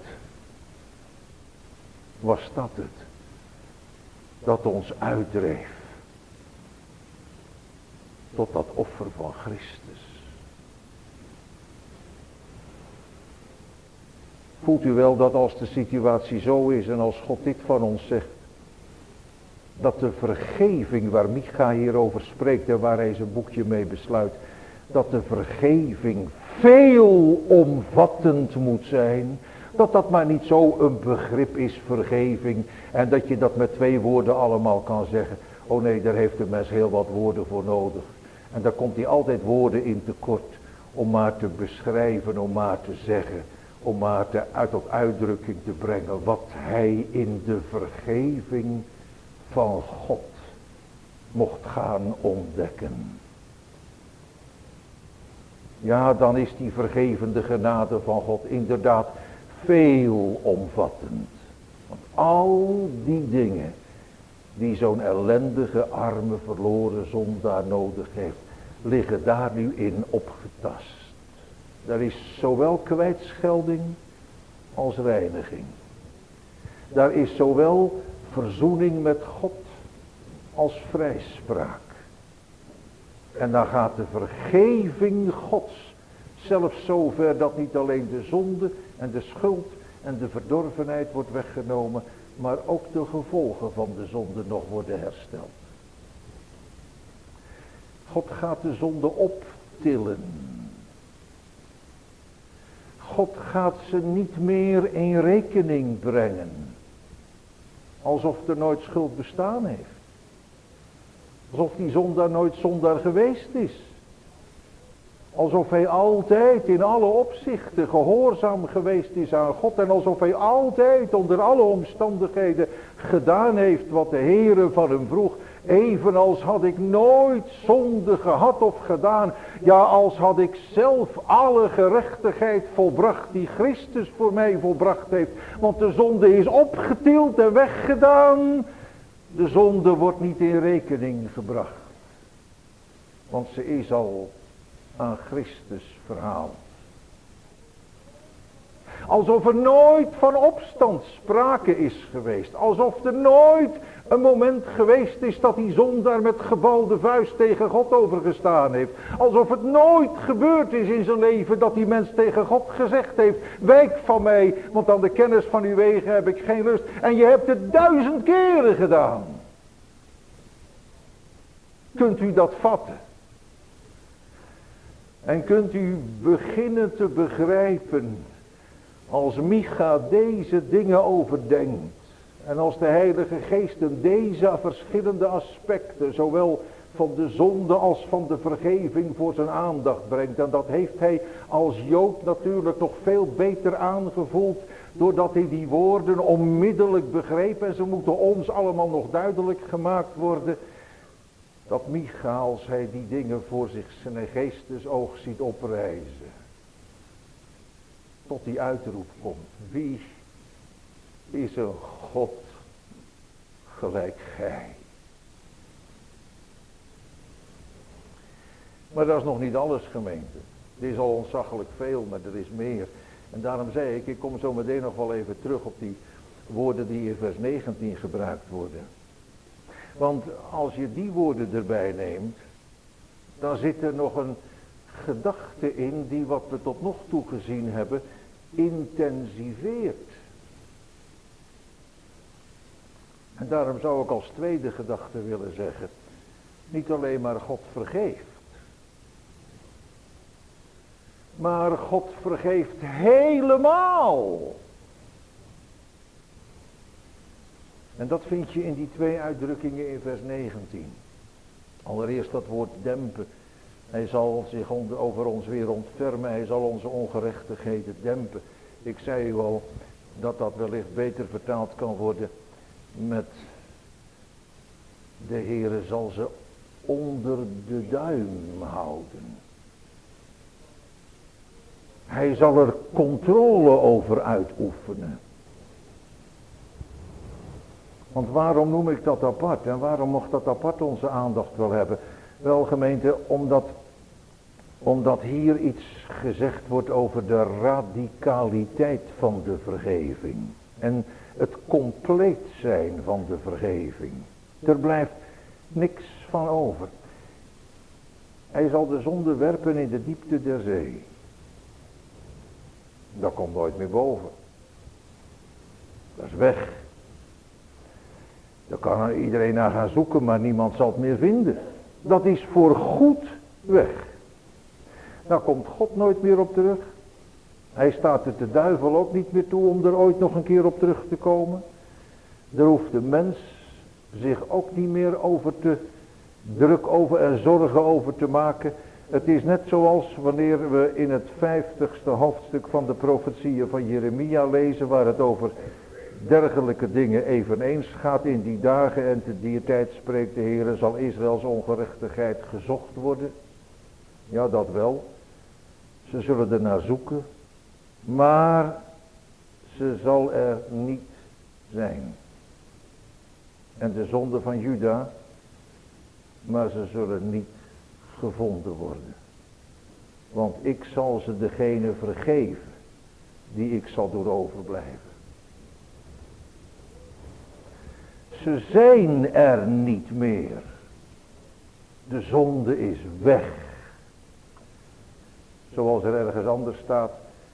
Was dat het? Dat ons uitdreef tot dat offer van Christus. Voelt u wel dat als de situatie zo is en als God dit van ons zegt, dat de vergeving waar Micha hierover spreekt en waar hij zijn boekje mee besluit, dat de vergeving veelomvattend moet zijn. Dat dat maar niet zo een begrip is, vergeving, en dat je dat met 2 woorden allemaal kan zeggen. Oh nee, daar heeft de mens heel wat woorden voor nodig. En daar komt hij altijd woorden in tekort om maar te beschrijven, om maar te zeggen, om maar tot uitdrukking te brengen wat hij in de vergeving van God mocht gaan ontdekken. Ja, dan is die vergevende genade van God inderdaad veelomvattend. Want al die dingen die zo'n ellendige, arme, verloren zondaar nodig heeft, liggen daar nu in opgetast. Er is zowel kwijtschelding als reiniging. Daar is zowel verzoening met God als vrijspraak. En dan gaat de vergeving Gods zelfs zover dat niet alleen de zonde en de schuld en de verdorvenheid wordt weggenomen, maar ook de gevolgen van de zonde nog worden hersteld. God gaat de zonde optillen. God gaat ze niet meer in rekening brengen. Alsof er nooit schuld bestaan heeft. Alsof die zondaar nooit zondaar geweest is. Alsof hij altijd in alle opzichten gehoorzaam geweest is aan God. En alsof hij altijd onder alle omstandigheden gedaan heeft wat de Heere van hem vroeg. Evenals had ik nooit zonde gehad of gedaan. Ja, als had ik zelf alle gerechtigheid volbracht die Christus voor mij volbracht heeft. Want de zonde is opgetild en weggedaan. De zonde wordt niet in rekening gebracht. Want ze is al aan Christus verhaald. Alsof er nooit van opstand sprake is geweest. Alsof er nooit een moment geweest is dat die zondaar met gebalde vuist tegen God overgestaan heeft. Alsof het nooit gebeurd is in zijn leven dat die mens tegen God gezegd heeft: wijk van mij, want aan de kennis van uw wegen heb ik geen lust. En je hebt het 1000 keren gedaan. Kunt u dat vatten? En kunt u beginnen te begrijpen, als Micha deze dingen overdenkt, en als de Heilige Geest hem deze verschillende aspecten, zowel van de zonde als van de vergeving, voor zijn aandacht brengt. En dat heeft hij als Jood natuurlijk nog veel beter aangevoeld, doordat hij die woorden onmiddellijk begreep. En ze moeten ons allemaal nog duidelijk gemaakt worden. Dat Micha, als hij die dingen voor zich zijn geestesoog ziet oprijzen, tot die uitroep komt: wie is een God gelijk gij? Maar dat is nog niet alles, gemeente. Er is al ontzaglijk veel, maar er is meer. En daarom zei ik kom zo meteen nog wel even terug op die woorden die in vers 19 gebruikt worden. Want als je die woorden erbij neemt, dan zit er nog een gedachte in die wat we tot nog toe gezien hebben intensiveert. En daarom zou ik als tweede gedachte willen zeggen, niet alleen maar God vergeeft, maar God vergeeft helemaal. En dat vind je in die twee uitdrukkingen in vers 19. Allereerst dat woord dempen. Hij zal zich over ons weer ontfermen. Hij zal onze ongerechtigheden dempen. Ik zei u al dat dat wellicht beter vertaald kan worden met: de Heere zal ze onder de duim houden. Hij zal er controle over uitoefenen. Want waarom noem ik dat apart? En waarom mocht dat apart onze aandacht wel hebben? Wel, gemeente, omdat hier iets gezegd wordt over de radicaliteit van de vergeving. En het compleet zijn van de vergeving. Er blijft niks van over. Hij zal de zonde werpen in de diepte der zee. Dat komt nooit meer boven. Dat is weg. Daar kan er iedereen naar gaan zoeken, maar niemand zal het meer vinden. Dat is voor goed weg. Daar komt God nooit meer op terug. Hij staat het de duivel ook niet meer toe om er ooit nog een keer op terug te komen. Daar hoeft de mens zich ook niet meer druk over en zorgen over te maken. Het is net zoals wanneer we in het 50ste hoofdstuk van de profetieën van Jeremia lezen, waar het over dergelijke dingen eveneens gaat. In die dagen en te dier tijd, spreekt de Heer, zal Israëls ongerechtigheid gezocht worden. Ja, dat wel. Ze zullen er naar zoeken, maar ze zal er niet zijn. En de zonde van Juda, maar ze zullen niet gevonden worden. Want ik zal ze degene vergeven die ik zal doen overblijven. Ze zijn er niet meer. De zonde is weg. Zoals er ergens anders staat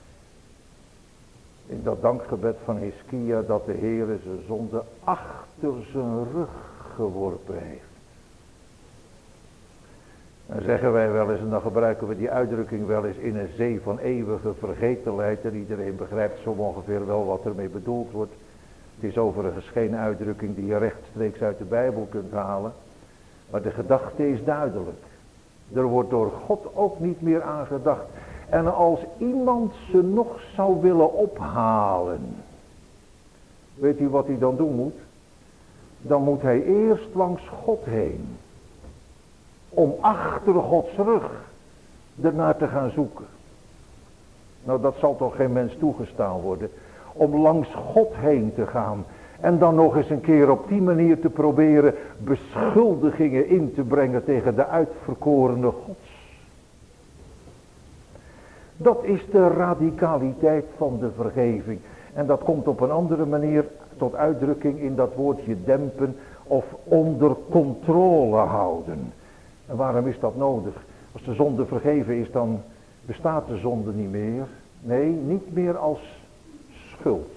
in dat dankgebed van Hiskia, dat de Heere zijn zonde achter zijn rug geworpen heeft. Dan zeggen wij wel eens, en dan gebruiken we die uitdrukking wel eens, in een zee van eeuwige vergetelheid. En iedereen begrijpt zo ongeveer wel wat ermee bedoeld wordt. Het is overigens geen uitdrukking die je rechtstreeks uit de Bijbel kunt halen. Maar de gedachte is duidelijk. Er wordt door God ook niet meer aan gedacht. En als iemand ze nog zou willen ophalen, weet u wat hij dan doen moet? Dan moet hij eerst langs God heen. Om achter Gods rug ernaar te gaan zoeken. Nou, dat zal toch geen mens toegestaan worden. Om langs God heen te gaan. En dan nog eens een keer op die manier te proberen beschuldigingen in te brengen tegen de uitverkorene Gods. Dat is de radicaliteit van de vergeving. En dat komt op een andere manier tot uitdrukking in dat woordje dempen of onder controle houden. En waarom is dat nodig? Als de zonde vergeven is, dan bestaat de zonde niet meer. Nee, niet meer als schuld.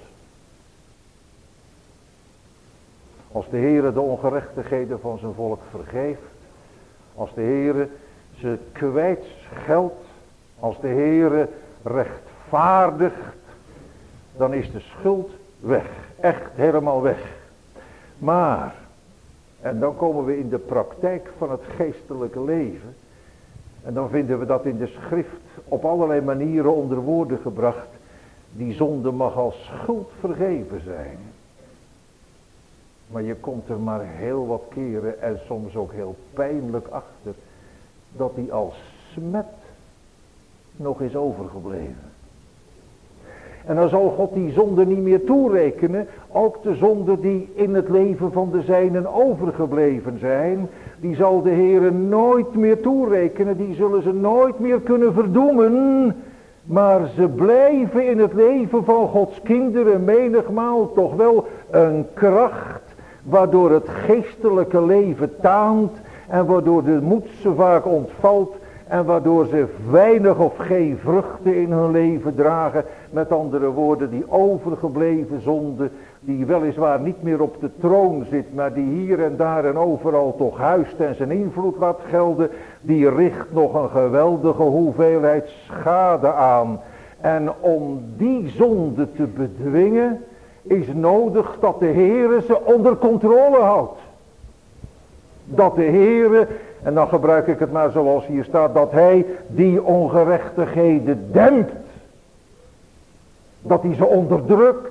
Als de Heere de ongerechtigheden van zijn volk vergeeft. Als de Heere ze kwijtscheldt. Als de Heere rechtvaardigt. Dan is de schuld weg. Echt helemaal weg. Maar, en dan komen we in de praktijk van het geestelijke leven. En dan vinden we dat in de schrift op allerlei manieren onder woorden gebracht. Die zonde mag als schuld vergeven zijn. Maar je komt er maar heel wat keren en soms ook heel pijnlijk achter. Dat die als smet nog is overgebleven. En dan zal God die zonde niet meer toerekenen. Ook de zonde die in het leven van de zijnen overgebleven zijn. Die zal de Heere nooit meer toerekenen. Die zullen ze nooit meer kunnen verdoemen. Maar ze blijven in het leven van Gods kinderen menigmaal toch wel een kracht. Waardoor het geestelijke leven taant. En waardoor de moed ze vaak ontvalt. En waardoor ze weinig of geen vruchten in hun leven dragen. Met andere woorden, die overgebleven zonde, die weliswaar niet meer op de troon zit, maar die hier en daar en overal toch huist en zijn invloed laat gelden, die richt nog een geweldige hoeveelheid schade aan. En om die zonde te bedwingen, is nodig dat de Heere ze onder controle houdt. Dat de Heere, en dan gebruik ik het maar zoals hier staat, dat hij die ongerechtigheden dempt. Dat hij ze onderdrukt.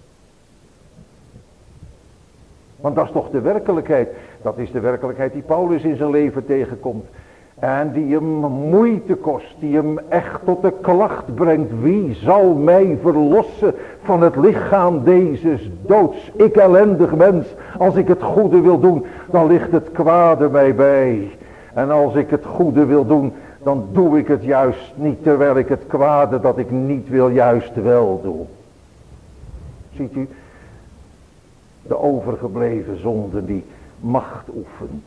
Want dat is toch de werkelijkheid. Dat is de werkelijkheid die Paulus in zijn leven tegenkomt. En die hem moeite kost. Die hem echt tot de klacht brengt. Wie zal mij verlossen van het lichaam dezes doods? Ik ellendig mens. Als ik het goede wil doen, dan ligt het kwade mij bij. En als ik het goede wil doen, dan doe ik het juist niet, terwijl ik het kwade dat ik niet wil juist wel doe. Ziet u, de overgebleven zonde die macht oefent.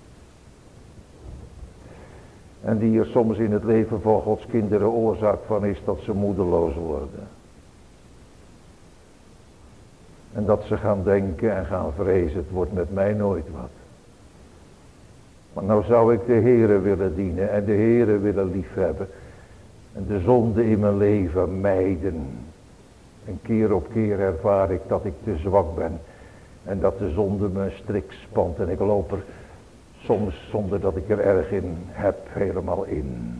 En die er soms in het leven van Gods kinderen oorzaak van is dat ze moedeloos worden. En dat ze gaan denken en gaan vrezen, het wordt met mij nooit wat. Maar nou zou ik de Heere willen dienen en de Heere willen liefhebben. En de zonde in mijn leven mijden. En keer op keer ervaar ik dat ik te zwak ben. En dat de zonde me een strik spant. En ik loop er soms zonder dat ik er erg in heb helemaal in.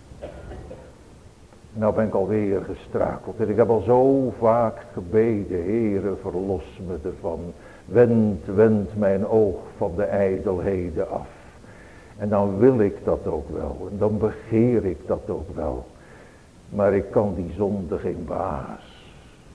Nou ben ik alweer gestrakeld. En ik heb al zo vaak gebeden. Heere, verlos me ervan. Wend mijn oog van de ijdelheden af. En dan wil ik dat ook wel. En dan begeer ik dat ook wel. Maar ik kan die zonde geen baas.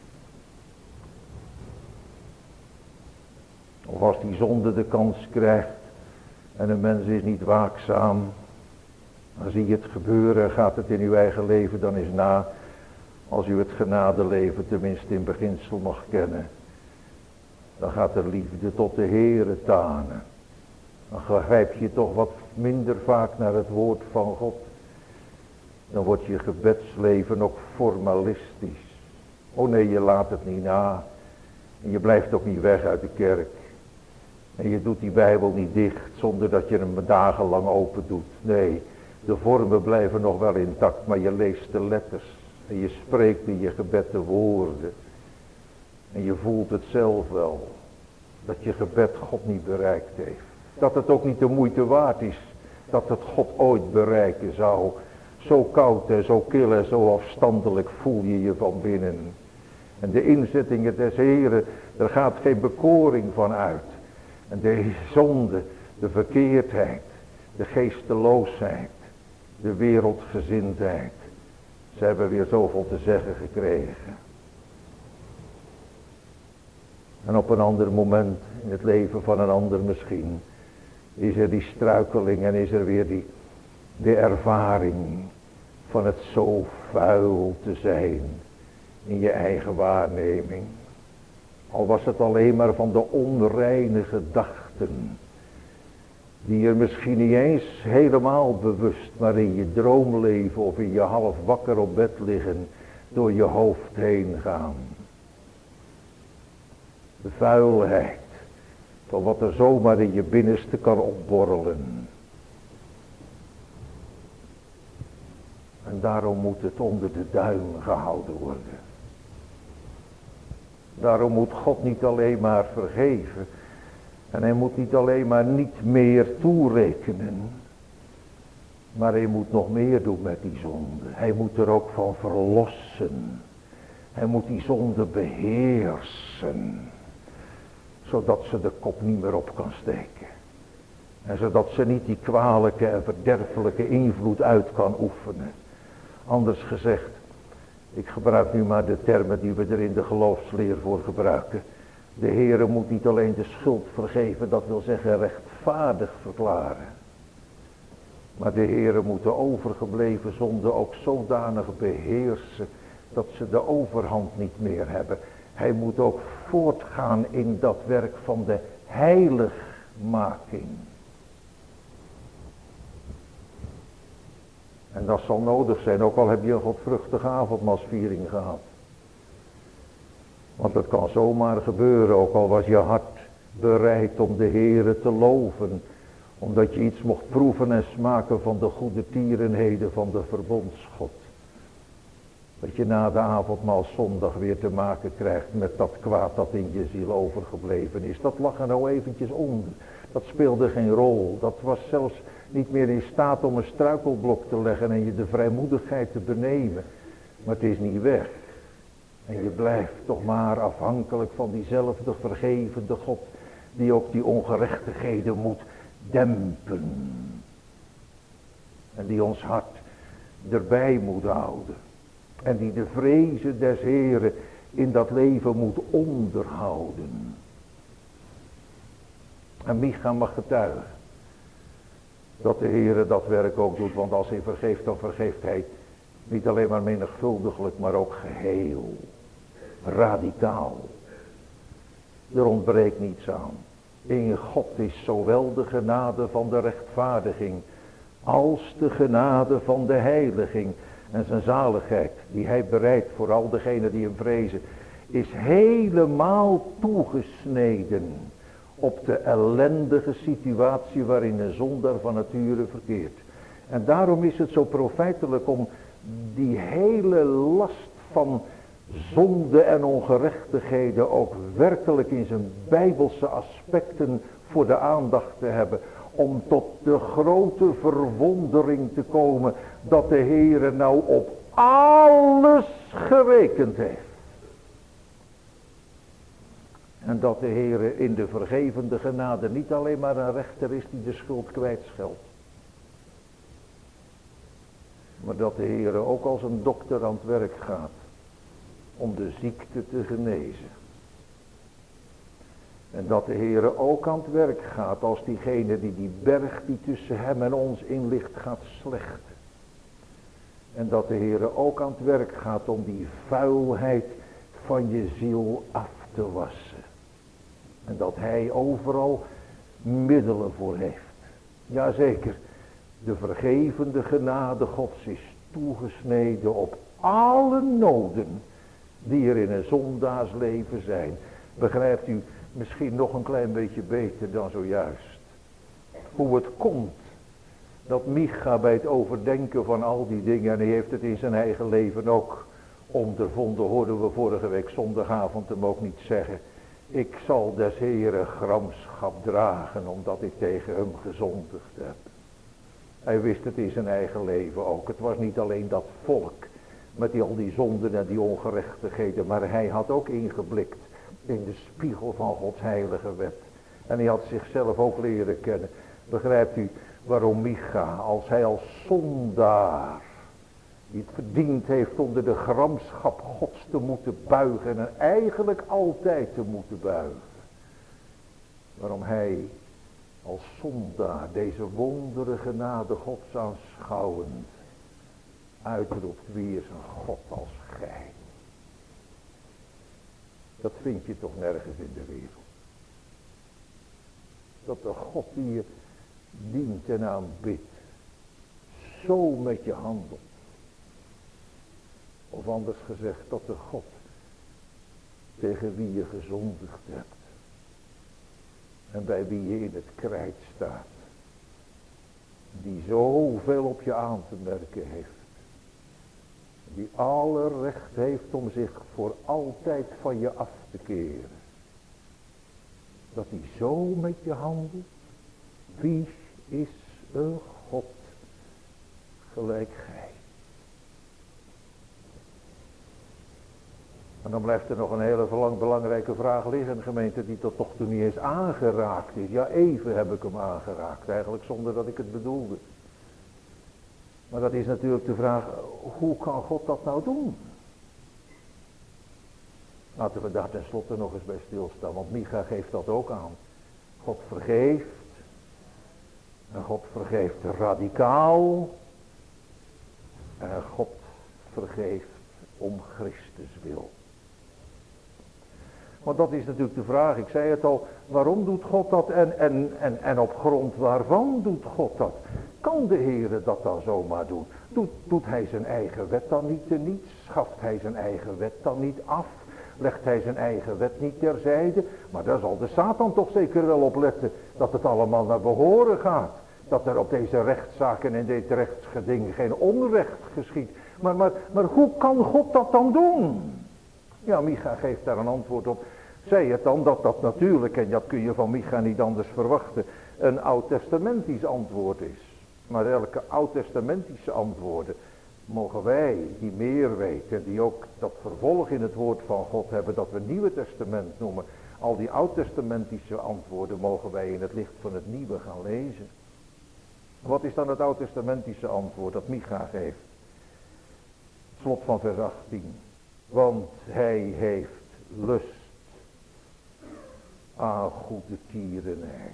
Of als die zonde de kans krijgt. En een mens is niet waakzaam. Dan zie je het gebeuren en gaat het in uw eigen leven dan eens na. Als u het genadeleven tenminste in beginsel mag kennen. Dan gaat er liefde tot de Heere tanen. Dan grijp je toch wat minder vaak naar het woord van God. Dan wordt je gebedsleven ook formalistisch. Oh nee, je laat het niet na. En je blijft ook niet weg uit de kerk. En je doet die Bijbel niet dicht zonder dat je hem dagenlang open doet. Nee, de vormen blijven nog wel intact, maar je leest de letters. En je spreekt in je gebed de woorden. En je voelt het zelf wel. Dat je gebed God niet bereikt heeft. Dat het ook niet de moeite waard is. Dat het God ooit bereiken zou. Zo koud en zo kil en zo afstandelijk voel je je van binnen. En de inzettingen des Heren, er gaat geen bekoring van uit. En de zonde, de verkeerdheid, de geesteloosheid, de wereldgezindheid. Ze hebben weer zoveel te zeggen gekregen. En op een ander moment in het leven van een ander misschien is er die struikeling en is er weer de ervaring van het zo vuil te zijn in je eigen waarneming. Al was het alleen maar van de onreine gedachten, die er misschien niet eens helemaal bewust, maar in je droomleven of in je half wakker op bed liggen, door je hoofd heen gaan. De vuilheid van wat er zomaar in je binnenste kan opborrelen. En daarom moet het onder de duim gehouden worden. Daarom moet God niet alleen maar vergeven. En hij moet niet alleen maar niet meer toerekenen. Maar hij moet nog meer doen met die zonde. Hij moet er ook van verlossen. Hij moet die zonde beheersen. Zodat ze de kop niet meer op kan steken. En zodat ze niet die kwalijke en verderfelijke invloed uit kan oefenen. Anders gezegd, ik gebruik nu maar de termen die we er in de geloofsleer voor gebruiken. De Heere moet niet alleen de schuld vergeven, dat wil zeggen rechtvaardig verklaren. Maar de Heere moet de overgebleven zonde ook zodanig beheersen dat ze de overhand niet meer hebben. Hij moet ook voortgaan in dat werk van de heiligmaking. En dat zal nodig zijn, ook al heb je een godvruchtige avondmaalsviering gehad. Want het kan zomaar gebeuren, ook al was je hart bereid om de Heere te loven. Omdat je iets mocht proeven en smaken van de goede tierenheden van de verbondsgod. Dat je na de avondmaalszondag weer te maken krijgt met dat kwaad dat in je ziel overgebleven is. Dat lag er nou eventjes onder. Dat speelde geen rol. Dat was zelfs niet meer in staat om een struikelblok te leggen en je de vrijmoedigheid te benemen. Maar het is niet weg. En je blijft toch maar afhankelijk van diezelfde vergevende God. Die ook die ongerechtigheden moet dempen. En die ons hart erbij moet houden. En die de vrezen des Heren in dat leven moet onderhouden. En Micha mag getuigen dat de Heere dat werk ook doet. Want als hij vergeeft, dan vergeeft hij niet alleen maar menigvuldiglijk, maar ook geheel. Radicaal. Er ontbreekt niets aan. In God is zowel de genade van de rechtvaardiging als de genade van de heiliging. En zijn zaligheid die hij bereidt voor al degenen die hem vrezen, is helemaal toegesneden op de ellendige situatie waarin een zondaar van nature verkeert. En daarom is het zo profijtelijk om die hele last van zonde en ongerechtigheden ook werkelijk in zijn bijbelse aspecten voor de aandacht te hebben. Om tot de grote verwondering te komen dat de Heere nou op alles gerekend heeft. En dat de Heere in de vergevende genade niet alleen maar een rechter is die de schuld kwijtscheldt. Maar dat de Heere ook als een dokter aan het werk gaat om de ziekte te genezen. En dat de Heere ook aan het werk gaat als diegene die berg die tussen hem en ons in ligt gaat slechten. En dat de Heere ook aan het werk gaat om die vuilheid van je ziel af te wassen. En dat hij overal middelen voor heeft. Jazeker, de vergevende genade Gods is toegesneden op alle noden die er in een zondaarsleven zijn. Begrijpt u, misschien nog een klein beetje beter dan zojuist. Hoe het komt dat Micha bij het overdenken van al die dingen, en hij heeft het in zijn eigen leven ook ondervonden, hoorden we vorige week zondagavond hem ook niet zeggen. Ik zal des Heeren gramschap dragen, omdat ik tegen hem gezondigd heb. Hij wist het in zijn eigen leven ook. Het was niet alleen dat volk met al die zonden en die ongerechtigheden, maar hij had ook ingeblikt in de spiegel van Gods heilige wet. En hij had zichzelf ook leren kennen. Begrijpt u waarom Micha, als hij als zondaar, die het verdiend heeft onder de gramschap Gods te moeten buigen en eigenlijk altijd te moeten buigen. Waarom hij als zondaar deze wondere genade Gods aanschouwend uitroept, wie is een God als gij. Dat vind je toch nergens in de wereld. Dat de God die je dient en aanbidt, zo met je handelt. Of anders gezegd, dat de God tegen wie je gezondigd hebt en bij wie je in het krijt staat, die zoveel op je aan te merken heeft, die alle recht heeft om zich voor altijd van je af te keren, dat hij zo met je handelt. Wie is een God gelijk gij? En dan blijft er nog een hele belangrijke vraag liggen, gemeente, die tot nog toe niet eens aangeraakt is. Ja, even heb ik hem aangeraakt, eigenlijk zonder dat ik het bedoelde. Maar dat is natuurlijk de vraag, hoe kan God dat nou doen? Laten we daar tenslotte nog eens bij stilstaan, want Micha geeft dat ook aan. God vergeeft. En God vergeeft radicaal. En God vergeeft om Christus wil. Want dat is natuurlijk de vraag, ik zei het al, waarom doet God dat en op grond waarvan doet God dat? Kan de Heere dat dan zomaar doen? Doet hij zijn eigen wet dan niet teniet? Schaft hij zijn eigen wet dan niet af? Legt hij zijn eigen wet niet terzijde? Maar daar zal de Satan toch zeker wel op letten, dat het allemaal naar behoren gaat. Dat er op deze rechtszaken en dit rechtsgeding geen onrecht geschiedt. Maar hoe kan God dat dan doen? Ja, Micha geeft daar een antwoord op. Zei het dan dat dat natuurlijk, en dat kun je van Micha niet anders verwachten, een oud-testamentisch antwoord is. Maar elke oud-testamentische antwoorden mogen wij, die meer weten, die ook dat vervolg in het woord van God hebben, dat we Nieuwe Testament noemen, al die oud-testamentische antwoorden mogen wij in het licht van het Nieuwe gaan lezen. Wat is dan het oud-testamentische antwoord dat Micha geeft? Slot van vers 18. Want hij heeft lust aan goede tierenheid.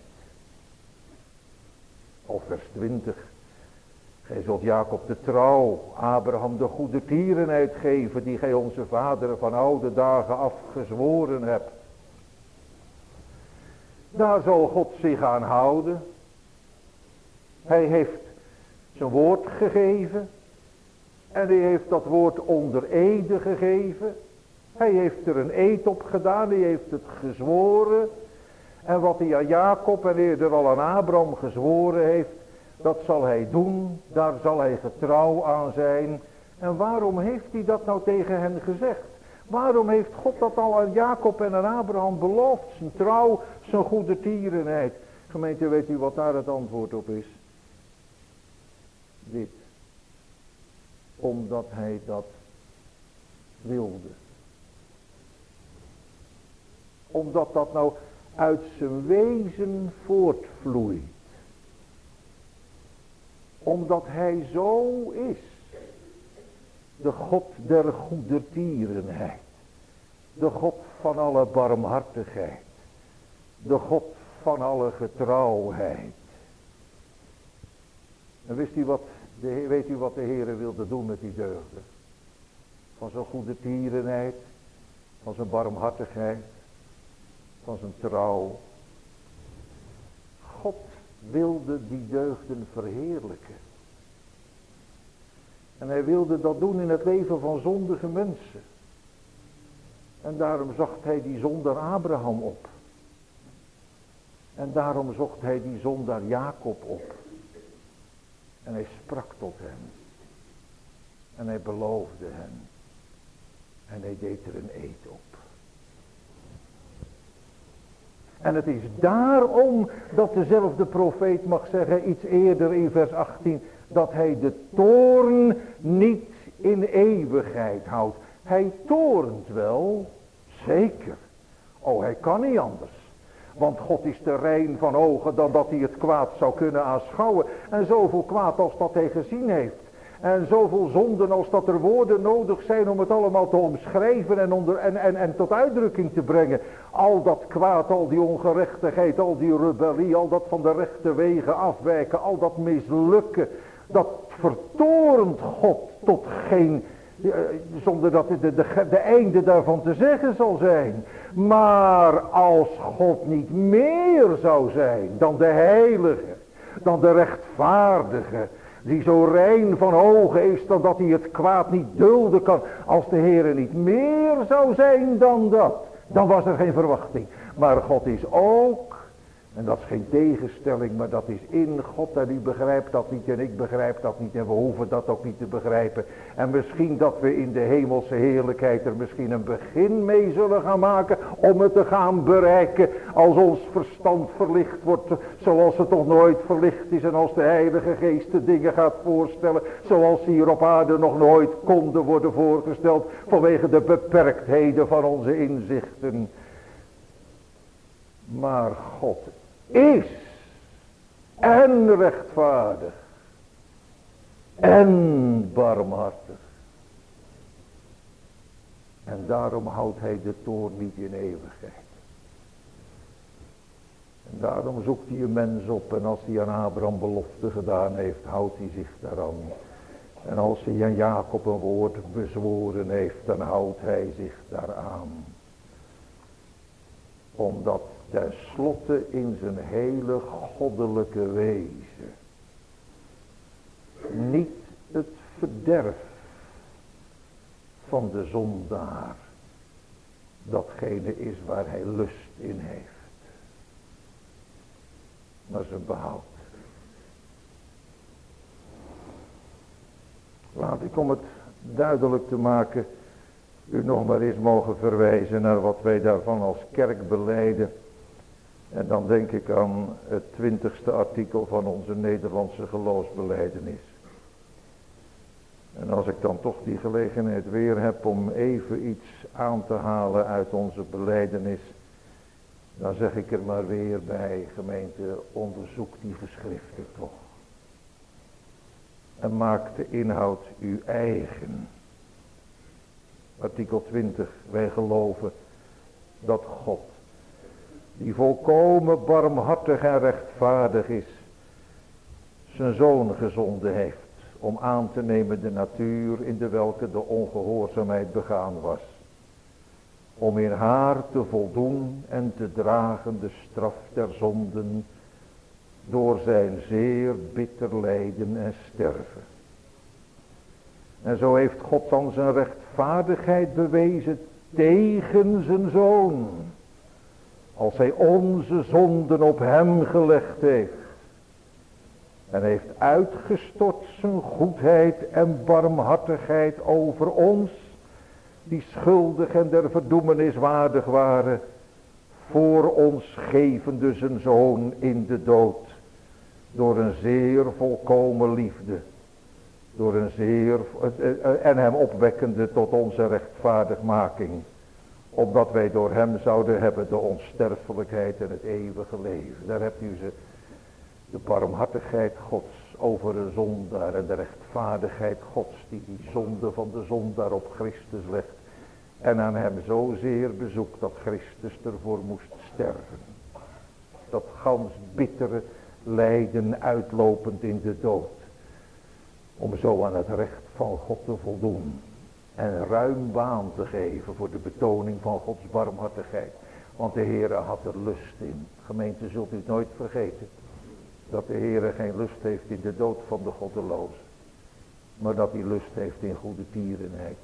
Of vers 20. Gij zult Jacob de trouw, Abraham de goede tierenheid geven, die gij onze vaderen van oude dagen af gezworen hebt. Daar zal God zich aan houden. Hij heeft zijn woord gegeven. En hij heeft dat woord onder ede gegeven. Hij heeft er een eed op gedaan. Hij heeft het gezworen. En wat hij aan Jacob en eerder al aan Abraham gezworen heeft, dat zal hij doen. Daar zal hij getrouw aan zijn. En waarom heeft hij dat nou tegen hen gezegd? Waarom heeft God dat al aan Jacob en aan Abraham beloofd? Zijn trouw, zijn goede tierenheid. Gemeente, weet u wat daar het antwoord op is? Dit. Omdat hij dat wilde. Omdat dat nou uit zijn wezen voortvloeit. Omdat hij zo is. De God der goedertierenheid. De God van alle barmhartigheid. De God van alle getrouwheid. En weet u wat de Heere wilde doen met die deugden? Van zijn goedertierenheid. Van zijn barmhartigheid. Van zijn trouw. God wilde die deugden verheerlijken. En hij wilde dat doen in het leven van zondige mensen. En daarom zocht hij die zondaar Abraham op. En daarom zocht hij die zondaar Jacob op. En hij sprak tot hem. En hij beloofde hem. En hij deed er een eed op. En het is daarom dat dezelfde profeet mag zeggen, iets eerder in vers 18, dat hij de toorn niet in eeuwigheid houdt. Hij toornt wel, zeker. Oh, hij kan niet anders. Want God is te rein van ogen dan dat hij het kwaad zou kunnen aanschouwen. En zoveel kwaad als dat hij gezien heeft. En zoveel zonden als dat er woorden nodig zijn om het allemaal te omschrijven en tot uitdrukking te brengen. Al dat kwaad, al die ongerechtigheid, al die rebellie, al dat van de rechte wegen afwijken, al dat mislukken. Dat vertorent God tot geen, zonder dat de einde daarvan te zeggen zal zijn. Maar als God niet meer zou zijn dan de heilige, dan de rechtvaardige, die zo rein van ogen is dan dat hij het kwaad niet dulden kan. Als de Heere niet meer zou zijn dan dat, dan was er geen verwachting. Maar God is ook, en dat is geen tegenstelling, maar dat is in God. En u begrijpt dat niet en ik begrijp dat niet en we hoeven dat ook niet te begrijpen. En misschien dat we in de hemelse heerlijkheid er misschien een begin mee zullen gaan maken om het te gaan bereiken. Als ons verstand verlicht wordt zoals het nog nooit verlicht is. En als de Heilige Geest de dingen gaat voorstellen zoals ze hier op aarde nog nooit konden worden voorgesteld. Vanwege de beperktheden van onze inzichten. Maar God is en rechtvaardig en barmhartig. En daarom houdt hij de toorn niet in eeuwigheid. En daarom zoekt hij een mens op en als hij aan Abraham belofte gedaan heeft, houdt hij zich daaraan. En als hij aan Jacob een woord bezworen heeft, dan houdt hij zich daaraan. Omdat tenslotte in zijn hele goddelijke wezen niet het verderf van de zondaar datgene is waar hij lust in heeft, maar zijn behoud. Laat ik om het duidelijk te maken u nog maar eens mogen verwijzen naar wat wij daarvan als kerk belijden. En dan denk ik aan het 20e artikel van onze Nederlandse geloofsbelijdenis. En als ik dan toch die gelegenheid weer heb om even iets aan te halen uit onze belijdenis, dan zeg ik er maar weer bij, gemeente, onderzoek die geschriften toch. En maak de inhoud uw eigen. Artikel 20, wij geloven dat God, die volkomen barmhartig en rechtvaardig is, zijn zoon gezonden heeft om aan te nemen de natuur in de welke de ongehoorzaamheid begaan was. Om in haar te voldoen en te dragen de straf der zonden door zijn zeer bitter lijden en sterven. En zo heeft God dan zijn rechtvaardigheid bewezen tegen zijn zoon. Als hij onze zonden op hem gelegd heeft. En heeft uitgestort zijn goedheid en barmhartigheid over ons. Die schuldig en der verdoemenis waardig waren. Voor ons gevende zijn zoon in de dood. Door een zeer volkomen liefde. Door een zeer, en hem opwekkende tot onze rechtvaardigmaking. Opdat wij door hem zouden hebben de onsterfelijkheid en het eeuwige leven. Daar hebt u ze. De barmhartigheid Gods over een zondaar en de rechtvaardigheid Gods die zonde van de zondaar op Christus legt. En aan hem zozeer bezoekt dat Christus ervoor moest sterven. Dat gans bittere lijden uitlopend in de dood. Om zo aan het recht van God te voldoen. En ruim baan te geven voor de betoning van Gods barmhartigheid. Want de Heere had er lust in. Gemeente, zult u het nooit vergeten. Dat de Heere geen lust heeft in de dood van de goddelozen. Maar dat hij lust heeft in goede tierenheid.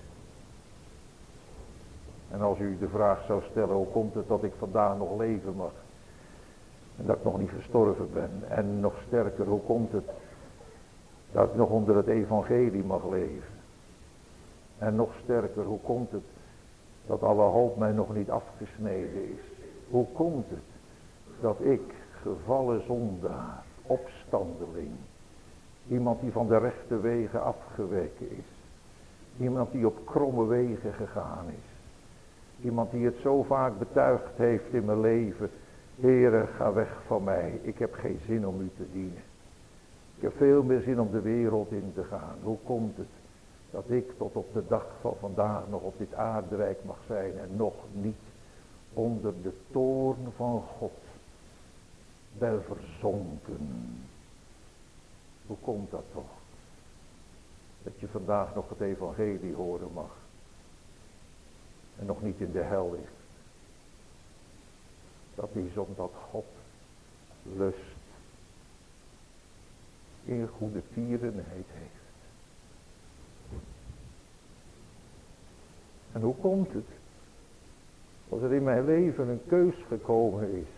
En als u de vraag zou stellen, hoe komt het dat ik vandaag nog leven mag? En dat ik nog niet gestorven ben. En nog sterker, hoe komt het dat ik nog onder het evangelie mag leven? En nog sterker, hoe komt het dat alle hoop mij nog niet afgesneden is? Hoe komt het dat ik, gevallen zondaar, opstandeling, iemand die van de rechte wegen afgeweken is, iemand die op kromme wegen gegaan is, iemand die het zo vaak betuigd heeft in mijn leven: Heere, ga weg van mij, ik heb geen zin om u te dienen. Ik heb veel meer zin om de wereld in te gaan. Hoe komt het dat ik tot op de dag van vandaag nog op dit aardrijk mag zijn en nog niet onder de toorn van God ben verzonken? Hoe komt dat toch? Dat je vandaag nog het evangelie horen mag en nog niet in de hel ligt. Dat is omdat God lust in goede tierenheid heeft. En hoe komt het als er in mijn leven een keus gekomen is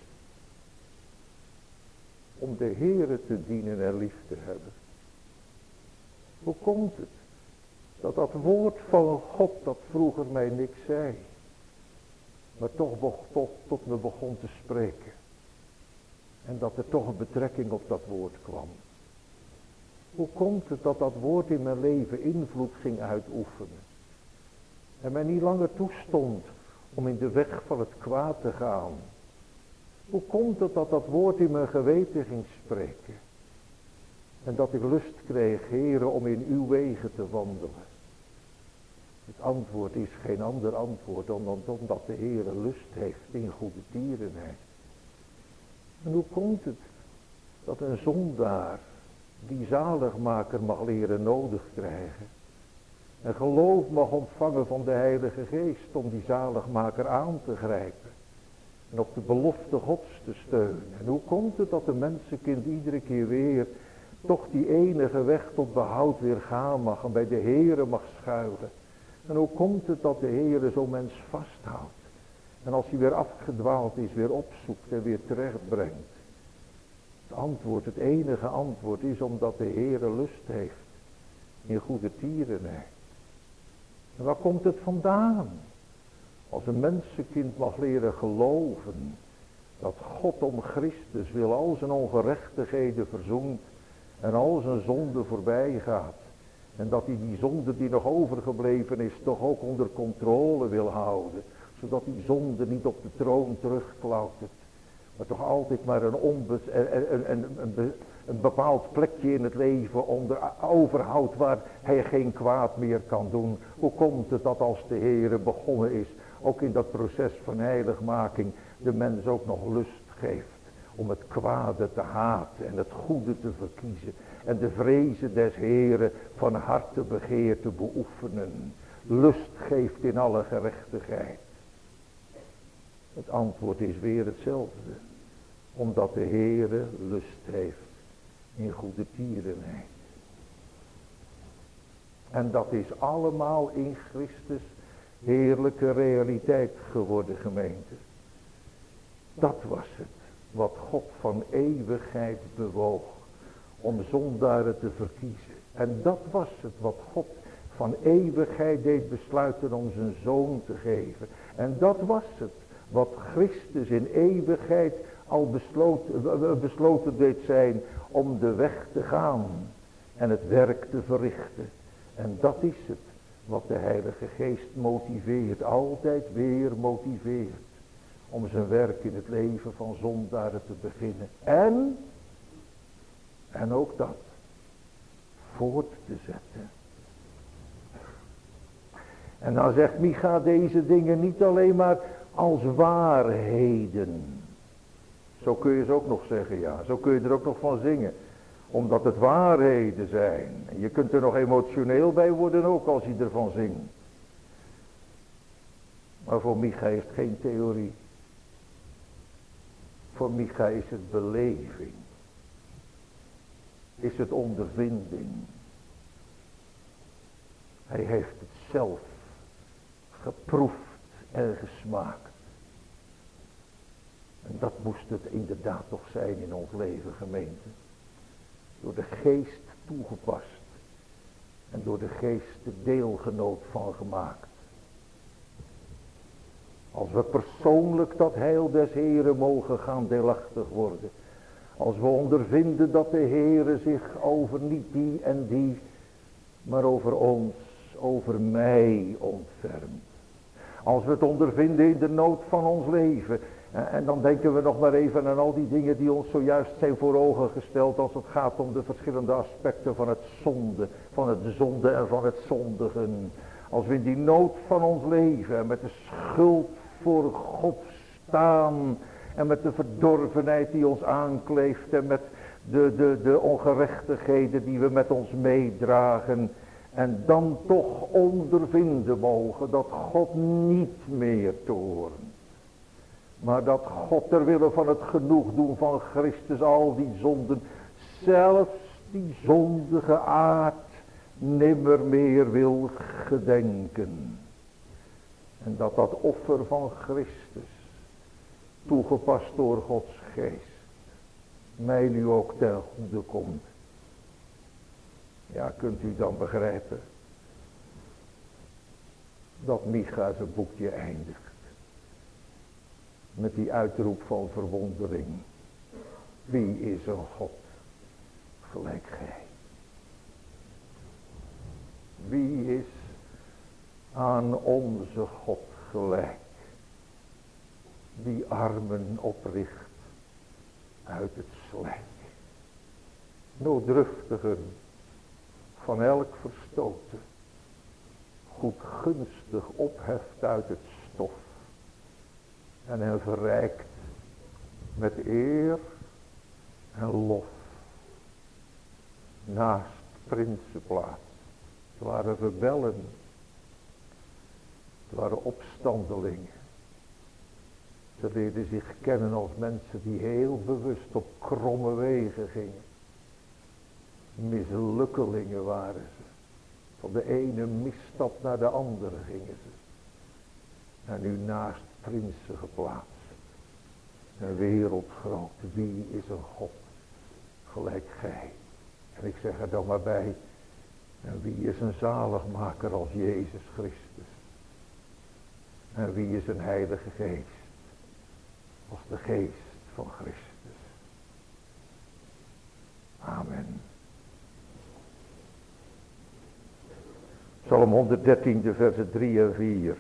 om de Heere te dienen en lief te hebben? Hoe komt het dat dat woord van God, dat vroeger mij niks zei, maar toch tot me begon te spreken? En dat er toch een betrekking op dat woord kwam. Hoe komt het dat dat woord in mijn leven invloed ging uitoefenen? En mij niet langer toestond om in de weg van het kwaad te gaan? Hoe komt het dat dat woord in mijn geweten ging spreken? En dat ik lust kreeg, Heere, om in uw wegen te wandelen? Het antwoord is geen ander antwoord dan omdat de Heere lust heeft in goede tierenheid. En hoe komt het dat een zondaar die zaligmaker mag leren nodig krijgen en geloof mag ontvangen van de Heilige Geest om die zaligmaker aan te grijpen en op de belofte Gods te steunen? En hoe komt het dat de mensenkind iedere keer weer toch die enige weg tot behoud weer gaan mag en bij de Heere mag schuilen? En hoe komt het dat de Heere zo'n mens vasthoudt en als hij weer afgedwaald is weer opzoekt en weer terechtbrengt? Het antwoord, het enige antwoord is omdat de Heere lust heeft in goede tierenheid. En waar komt het vandaan? Als een mensenkind mag leren geloven dat God om Christus wil al zijn ongerechtigheden verzoent en al zijn zonde voorbij gaat. En dat hij die zonde die nog overgebleven is toch ook onder controle wil houden. Zodat die zonde niet op de troon terugklautert. Maar toch altijd maar een bepaald plekje in het leven overhoudt waar hij geen kwaad meer kan doen. Hoe komt het dat als de Heere begonnen is, ook in dat proces van heiligmaking, de mens ook nog lust geeft om het kwade te haten en het goede te verkiezen en de vrezen des Heeren van harte begeer te beoefenen. Lust geeft in alle gerechtigheid. Het antwoord is weer hetzelfde. Omdat de Heere lust heeft in goede tierenheid. En dat is allemaal in Christus heerlijke realiteit geworden, gemeente. Dat was het wat God van eeuwigheid bewoog om zondaren te verkiezen. En dat was het wat God van eeuwigheid deed besluiten om zijn zoon te geven. En dat was het wat Christus in eeuwigheid al besloten deed zijn om de weg te gaan en het werk te verrichten. En dat is het wat de Heilige Geest motiveert, altijd weer motiveert, om zijn werk in het leven van zondaren te beginnen. En ook dat voort te zetten. En dan zegt Micha deze dingen niet alleen maar als waarheden. Zo kun je ze ook nog zeggen, ja. Zo kun je er ook nog van zingen. Omdat het waarheden zijn. En je kunt er nog emotioneel bij worden ook als je ervan zingt. Maar voor Micha is het geen theorie. Voor Micha is het beleving. Is het ondervinding. Hij heeft het zelf geproefd en gesmaakt. En dat moest het inderdaad toch zijn in ons leven, gemeente. Door de geest toegepast. En door de geest de deelgenoot van gemaakt. Als we persoonlijk dat heil des Heren mogen gaan deelachtig worden. Als we ondervinden dat de Heere zich over niet die en die, maar over ons, over mij ontfermt. Als we het ondervinden in de nood van ons leven. En dan denken we nog maar even aan al die dingen die ons zojuist zijn voor ogen gesteld. Als het gaat om de verschillende aspecten van het zonde en van het zondigen. Als we in die nood van ons leven met de schuld voor God staan. En met de verdorvenheid die ons aankleeft. En met de ongerechtigheden die we met ons meedragen. En dan toch ondervinden mogen dat God niet meer toornt. Maar dat God ter wille van het genoegdoen van Christus al die zonden, zelfs die zondige aard, nimmer meer wil gedenken. En dat dat offer van Christus, toegepast door Gods geest, mij nu ook ten goede komt. Ja, kunt u dan begrijpen dat Micha zijn boekje eindigt met die uitroep van verwondering. Wie is een God gelijk gij? Wie is aan onze God gelijk? Die armen opricht uit het slijk. Nooddruftigen van elk verstoten. Goedgunstig opheft uit het stof. En hen verrijkt met eer en lof. Naast prinsenplaats. Het waren rebellen. Het waren opstandelingen. Ze leerden zich kennen als mensen die heel bewust op kromme wegen gingen. Mislukkelingen waren ze. Van de ene misstap naar de andere gingen ze. En nu naast prinsen geplaatst. Een wereldgroot. Wie is een God gelijk gij? En ik zeg er dan maar bij. En wie is een zaligmaker als Jezus Christus? En wie is een heilige geest? Als de geest van Christus. Amen. Psalm 113, de versen 3 en 4.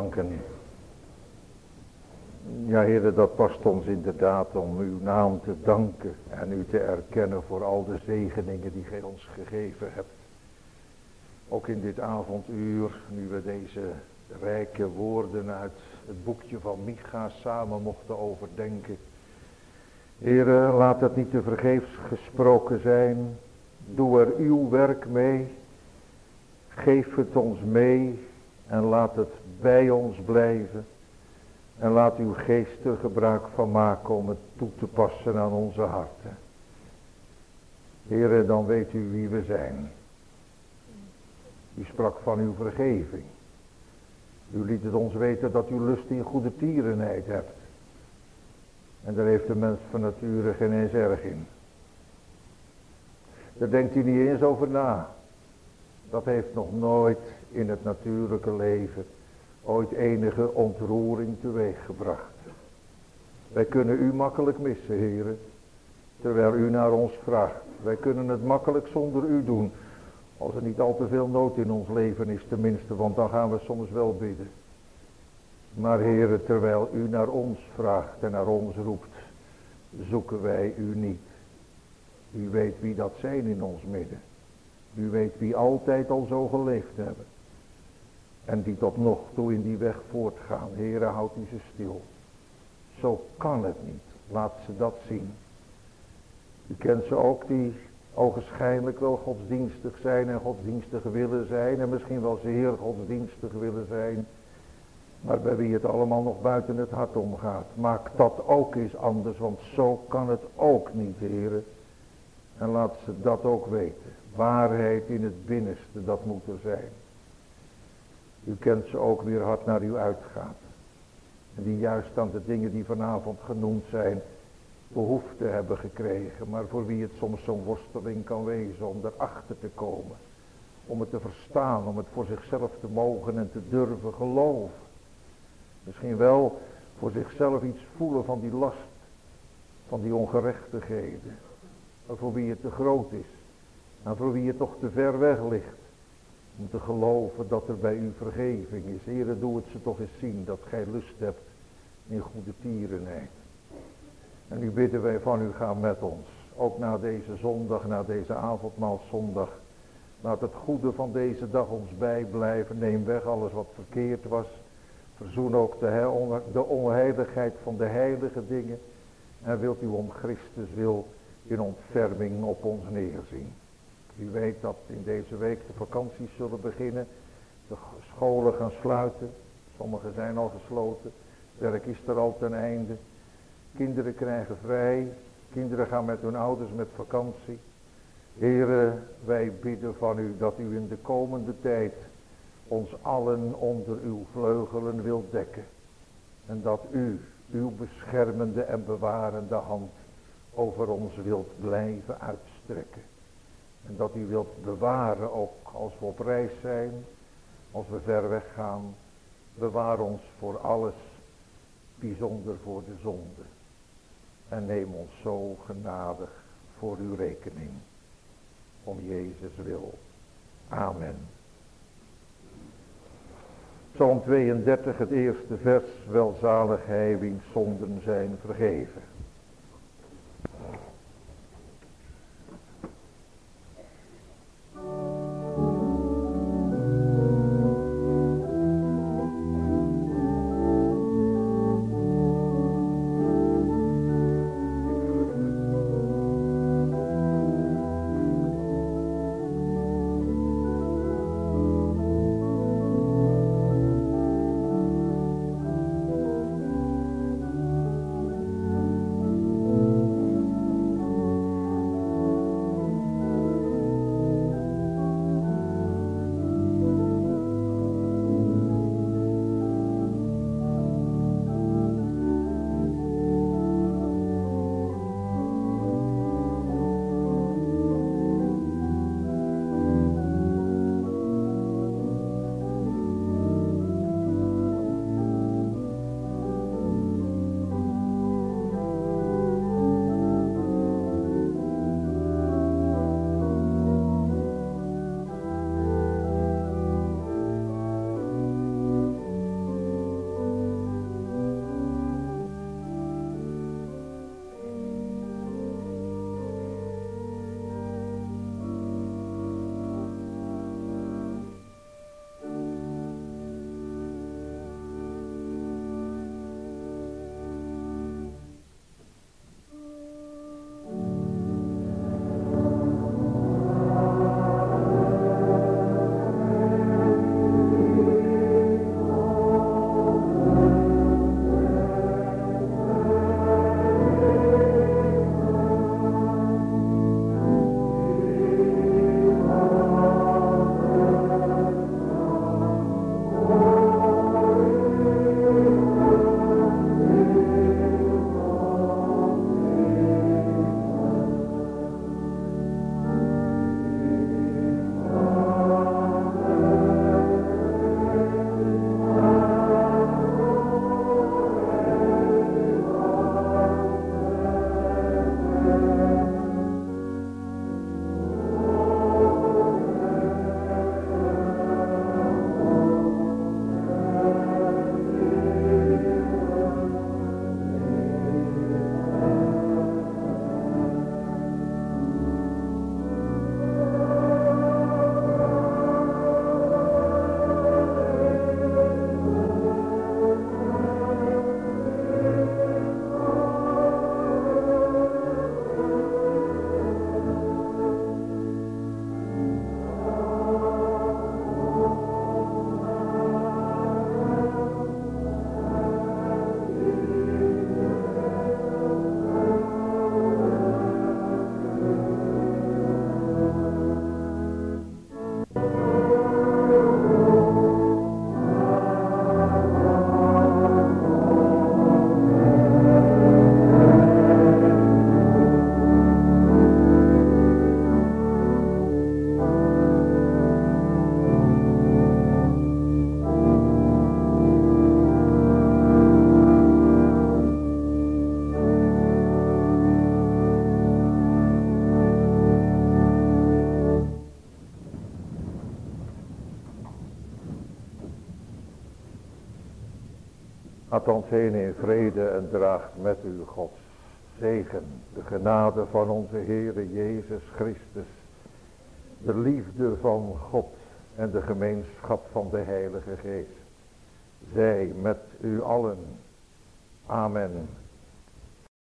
danken. Ja, Heere, dat past ons inderdaad om uw naam te danken en u te erkennen voor al de zegeningen die gij ons gegeven hebt. Ook in dit avonduur, nu we deze rijke woorden uit het boekje van Micha samen mochten overdenken. Heere, laat het niet te vergeefs gesproken zijn. Doe er uw werk mee. Geef het ons mee en laat het bij ons blijven. En laat uw geest er gebruik van maken om het toe te passen aan onze harten. Heere, dan weet u wie we zijn. U sprak van uw vergeving. U liet het ons weten dat u lust in goede tierenheid hebt. En daar heeft de mens van nature geen eens erg in. Daar denkt hij niet eens over na. Dat heeft nog nooit in het natuurlijke leven ooit enige ontroering teweeggebracht. Wij kunnen u makkelijk missen, heren, terwijl u naar ons vraagt. Wij kunnen het makkelijk zonder u doen, als er niet al te veel nood in ons leven is tenminste, want dan gaan we soms wel bidden. Maar heren, terwijl u naar ons vraagt en naar ons roept, zoeken wij u niet. U weet wie dat zijn in ons midden. U weet wie altijd al zo geleefd hebben. En die tot nog toe in die weg voortgaan. Heere, houd u ze stil. Zo kan het niet. Laat ze dat zien. U kent ze ook die ogenschijnlijk wel godsdienstig zijn en godsdienstig willen zijn. En misschien wel zeer godsdienstig willen zijn. Maar bij wie het allemaal nog buiten het hart omgaat. Maak dat ook eens anders, want zo kan het ook niet, heren. En laat ze dat ook weten. Waarheid in het binnenste, dat moet er zijn. U kent ze ook weer hard naar u uitgaat. En die juist aan de dingen die vanavond genoemd zijn, behoefte hebben gekregen. Maar voor wie het soms zo'n worsteling kan wezen om erachter te komen. Om het te verstaan, om het voor zichzelf te mogen en te durven geloven. Misschien wel voor zichzelf iets voelen van die last, van die ongerechtigheden. Maar voor wie het te groot is. En voor wie het toch te ver weg ligt. Om te geloven dat er bij u vergeving is. Heere, doe het ze toch eens zien dat gij lust hebt in goede tierenheid. En nu bidden wij van u, ga met ons. Ook na deze zondag, na deze avondmaalszondag. Laat het goede van deze dag ons bijblijven. Neem weg alles wat verkeerd was. Verzoen ook de onheiligheid van de heilige dingen. En wilt u om Christus wil in ontferming op ons neerzien. U weet dat in deze week de vakanties zullen beginnen. De scholen gaan sluiten. Sommige zijn al gesloten. Werk is er al ten einde. Kinderen krijgen vrij. Kinderen gaan met hun ouders met vakantie. Heere, wij bidden van u dat u in de komende tijd ons allen onder uw vleugelen wilt dekken. En dat u uw beschermende en bewarende hand over ons wilt blijven uitstrekken. En dat u wilt bewaren ook als we op reis zijn, als we ver weg gaan. Bewaar ons voor alles, bijzonder voor de zonde. En neem ons zo genadig voor uw rekening. Om Jezus wil. Amen. Psalm 32, het eerste vers. Welzalig hij wiens zonden zijn vergeven. Gaat ons heen in vrede en draagt met u Gods zegen, de genade van onze Heere Jezus Christus, de liefde van God en de gemeenschap van de Heilige Geest. Zij met u allen. Amen.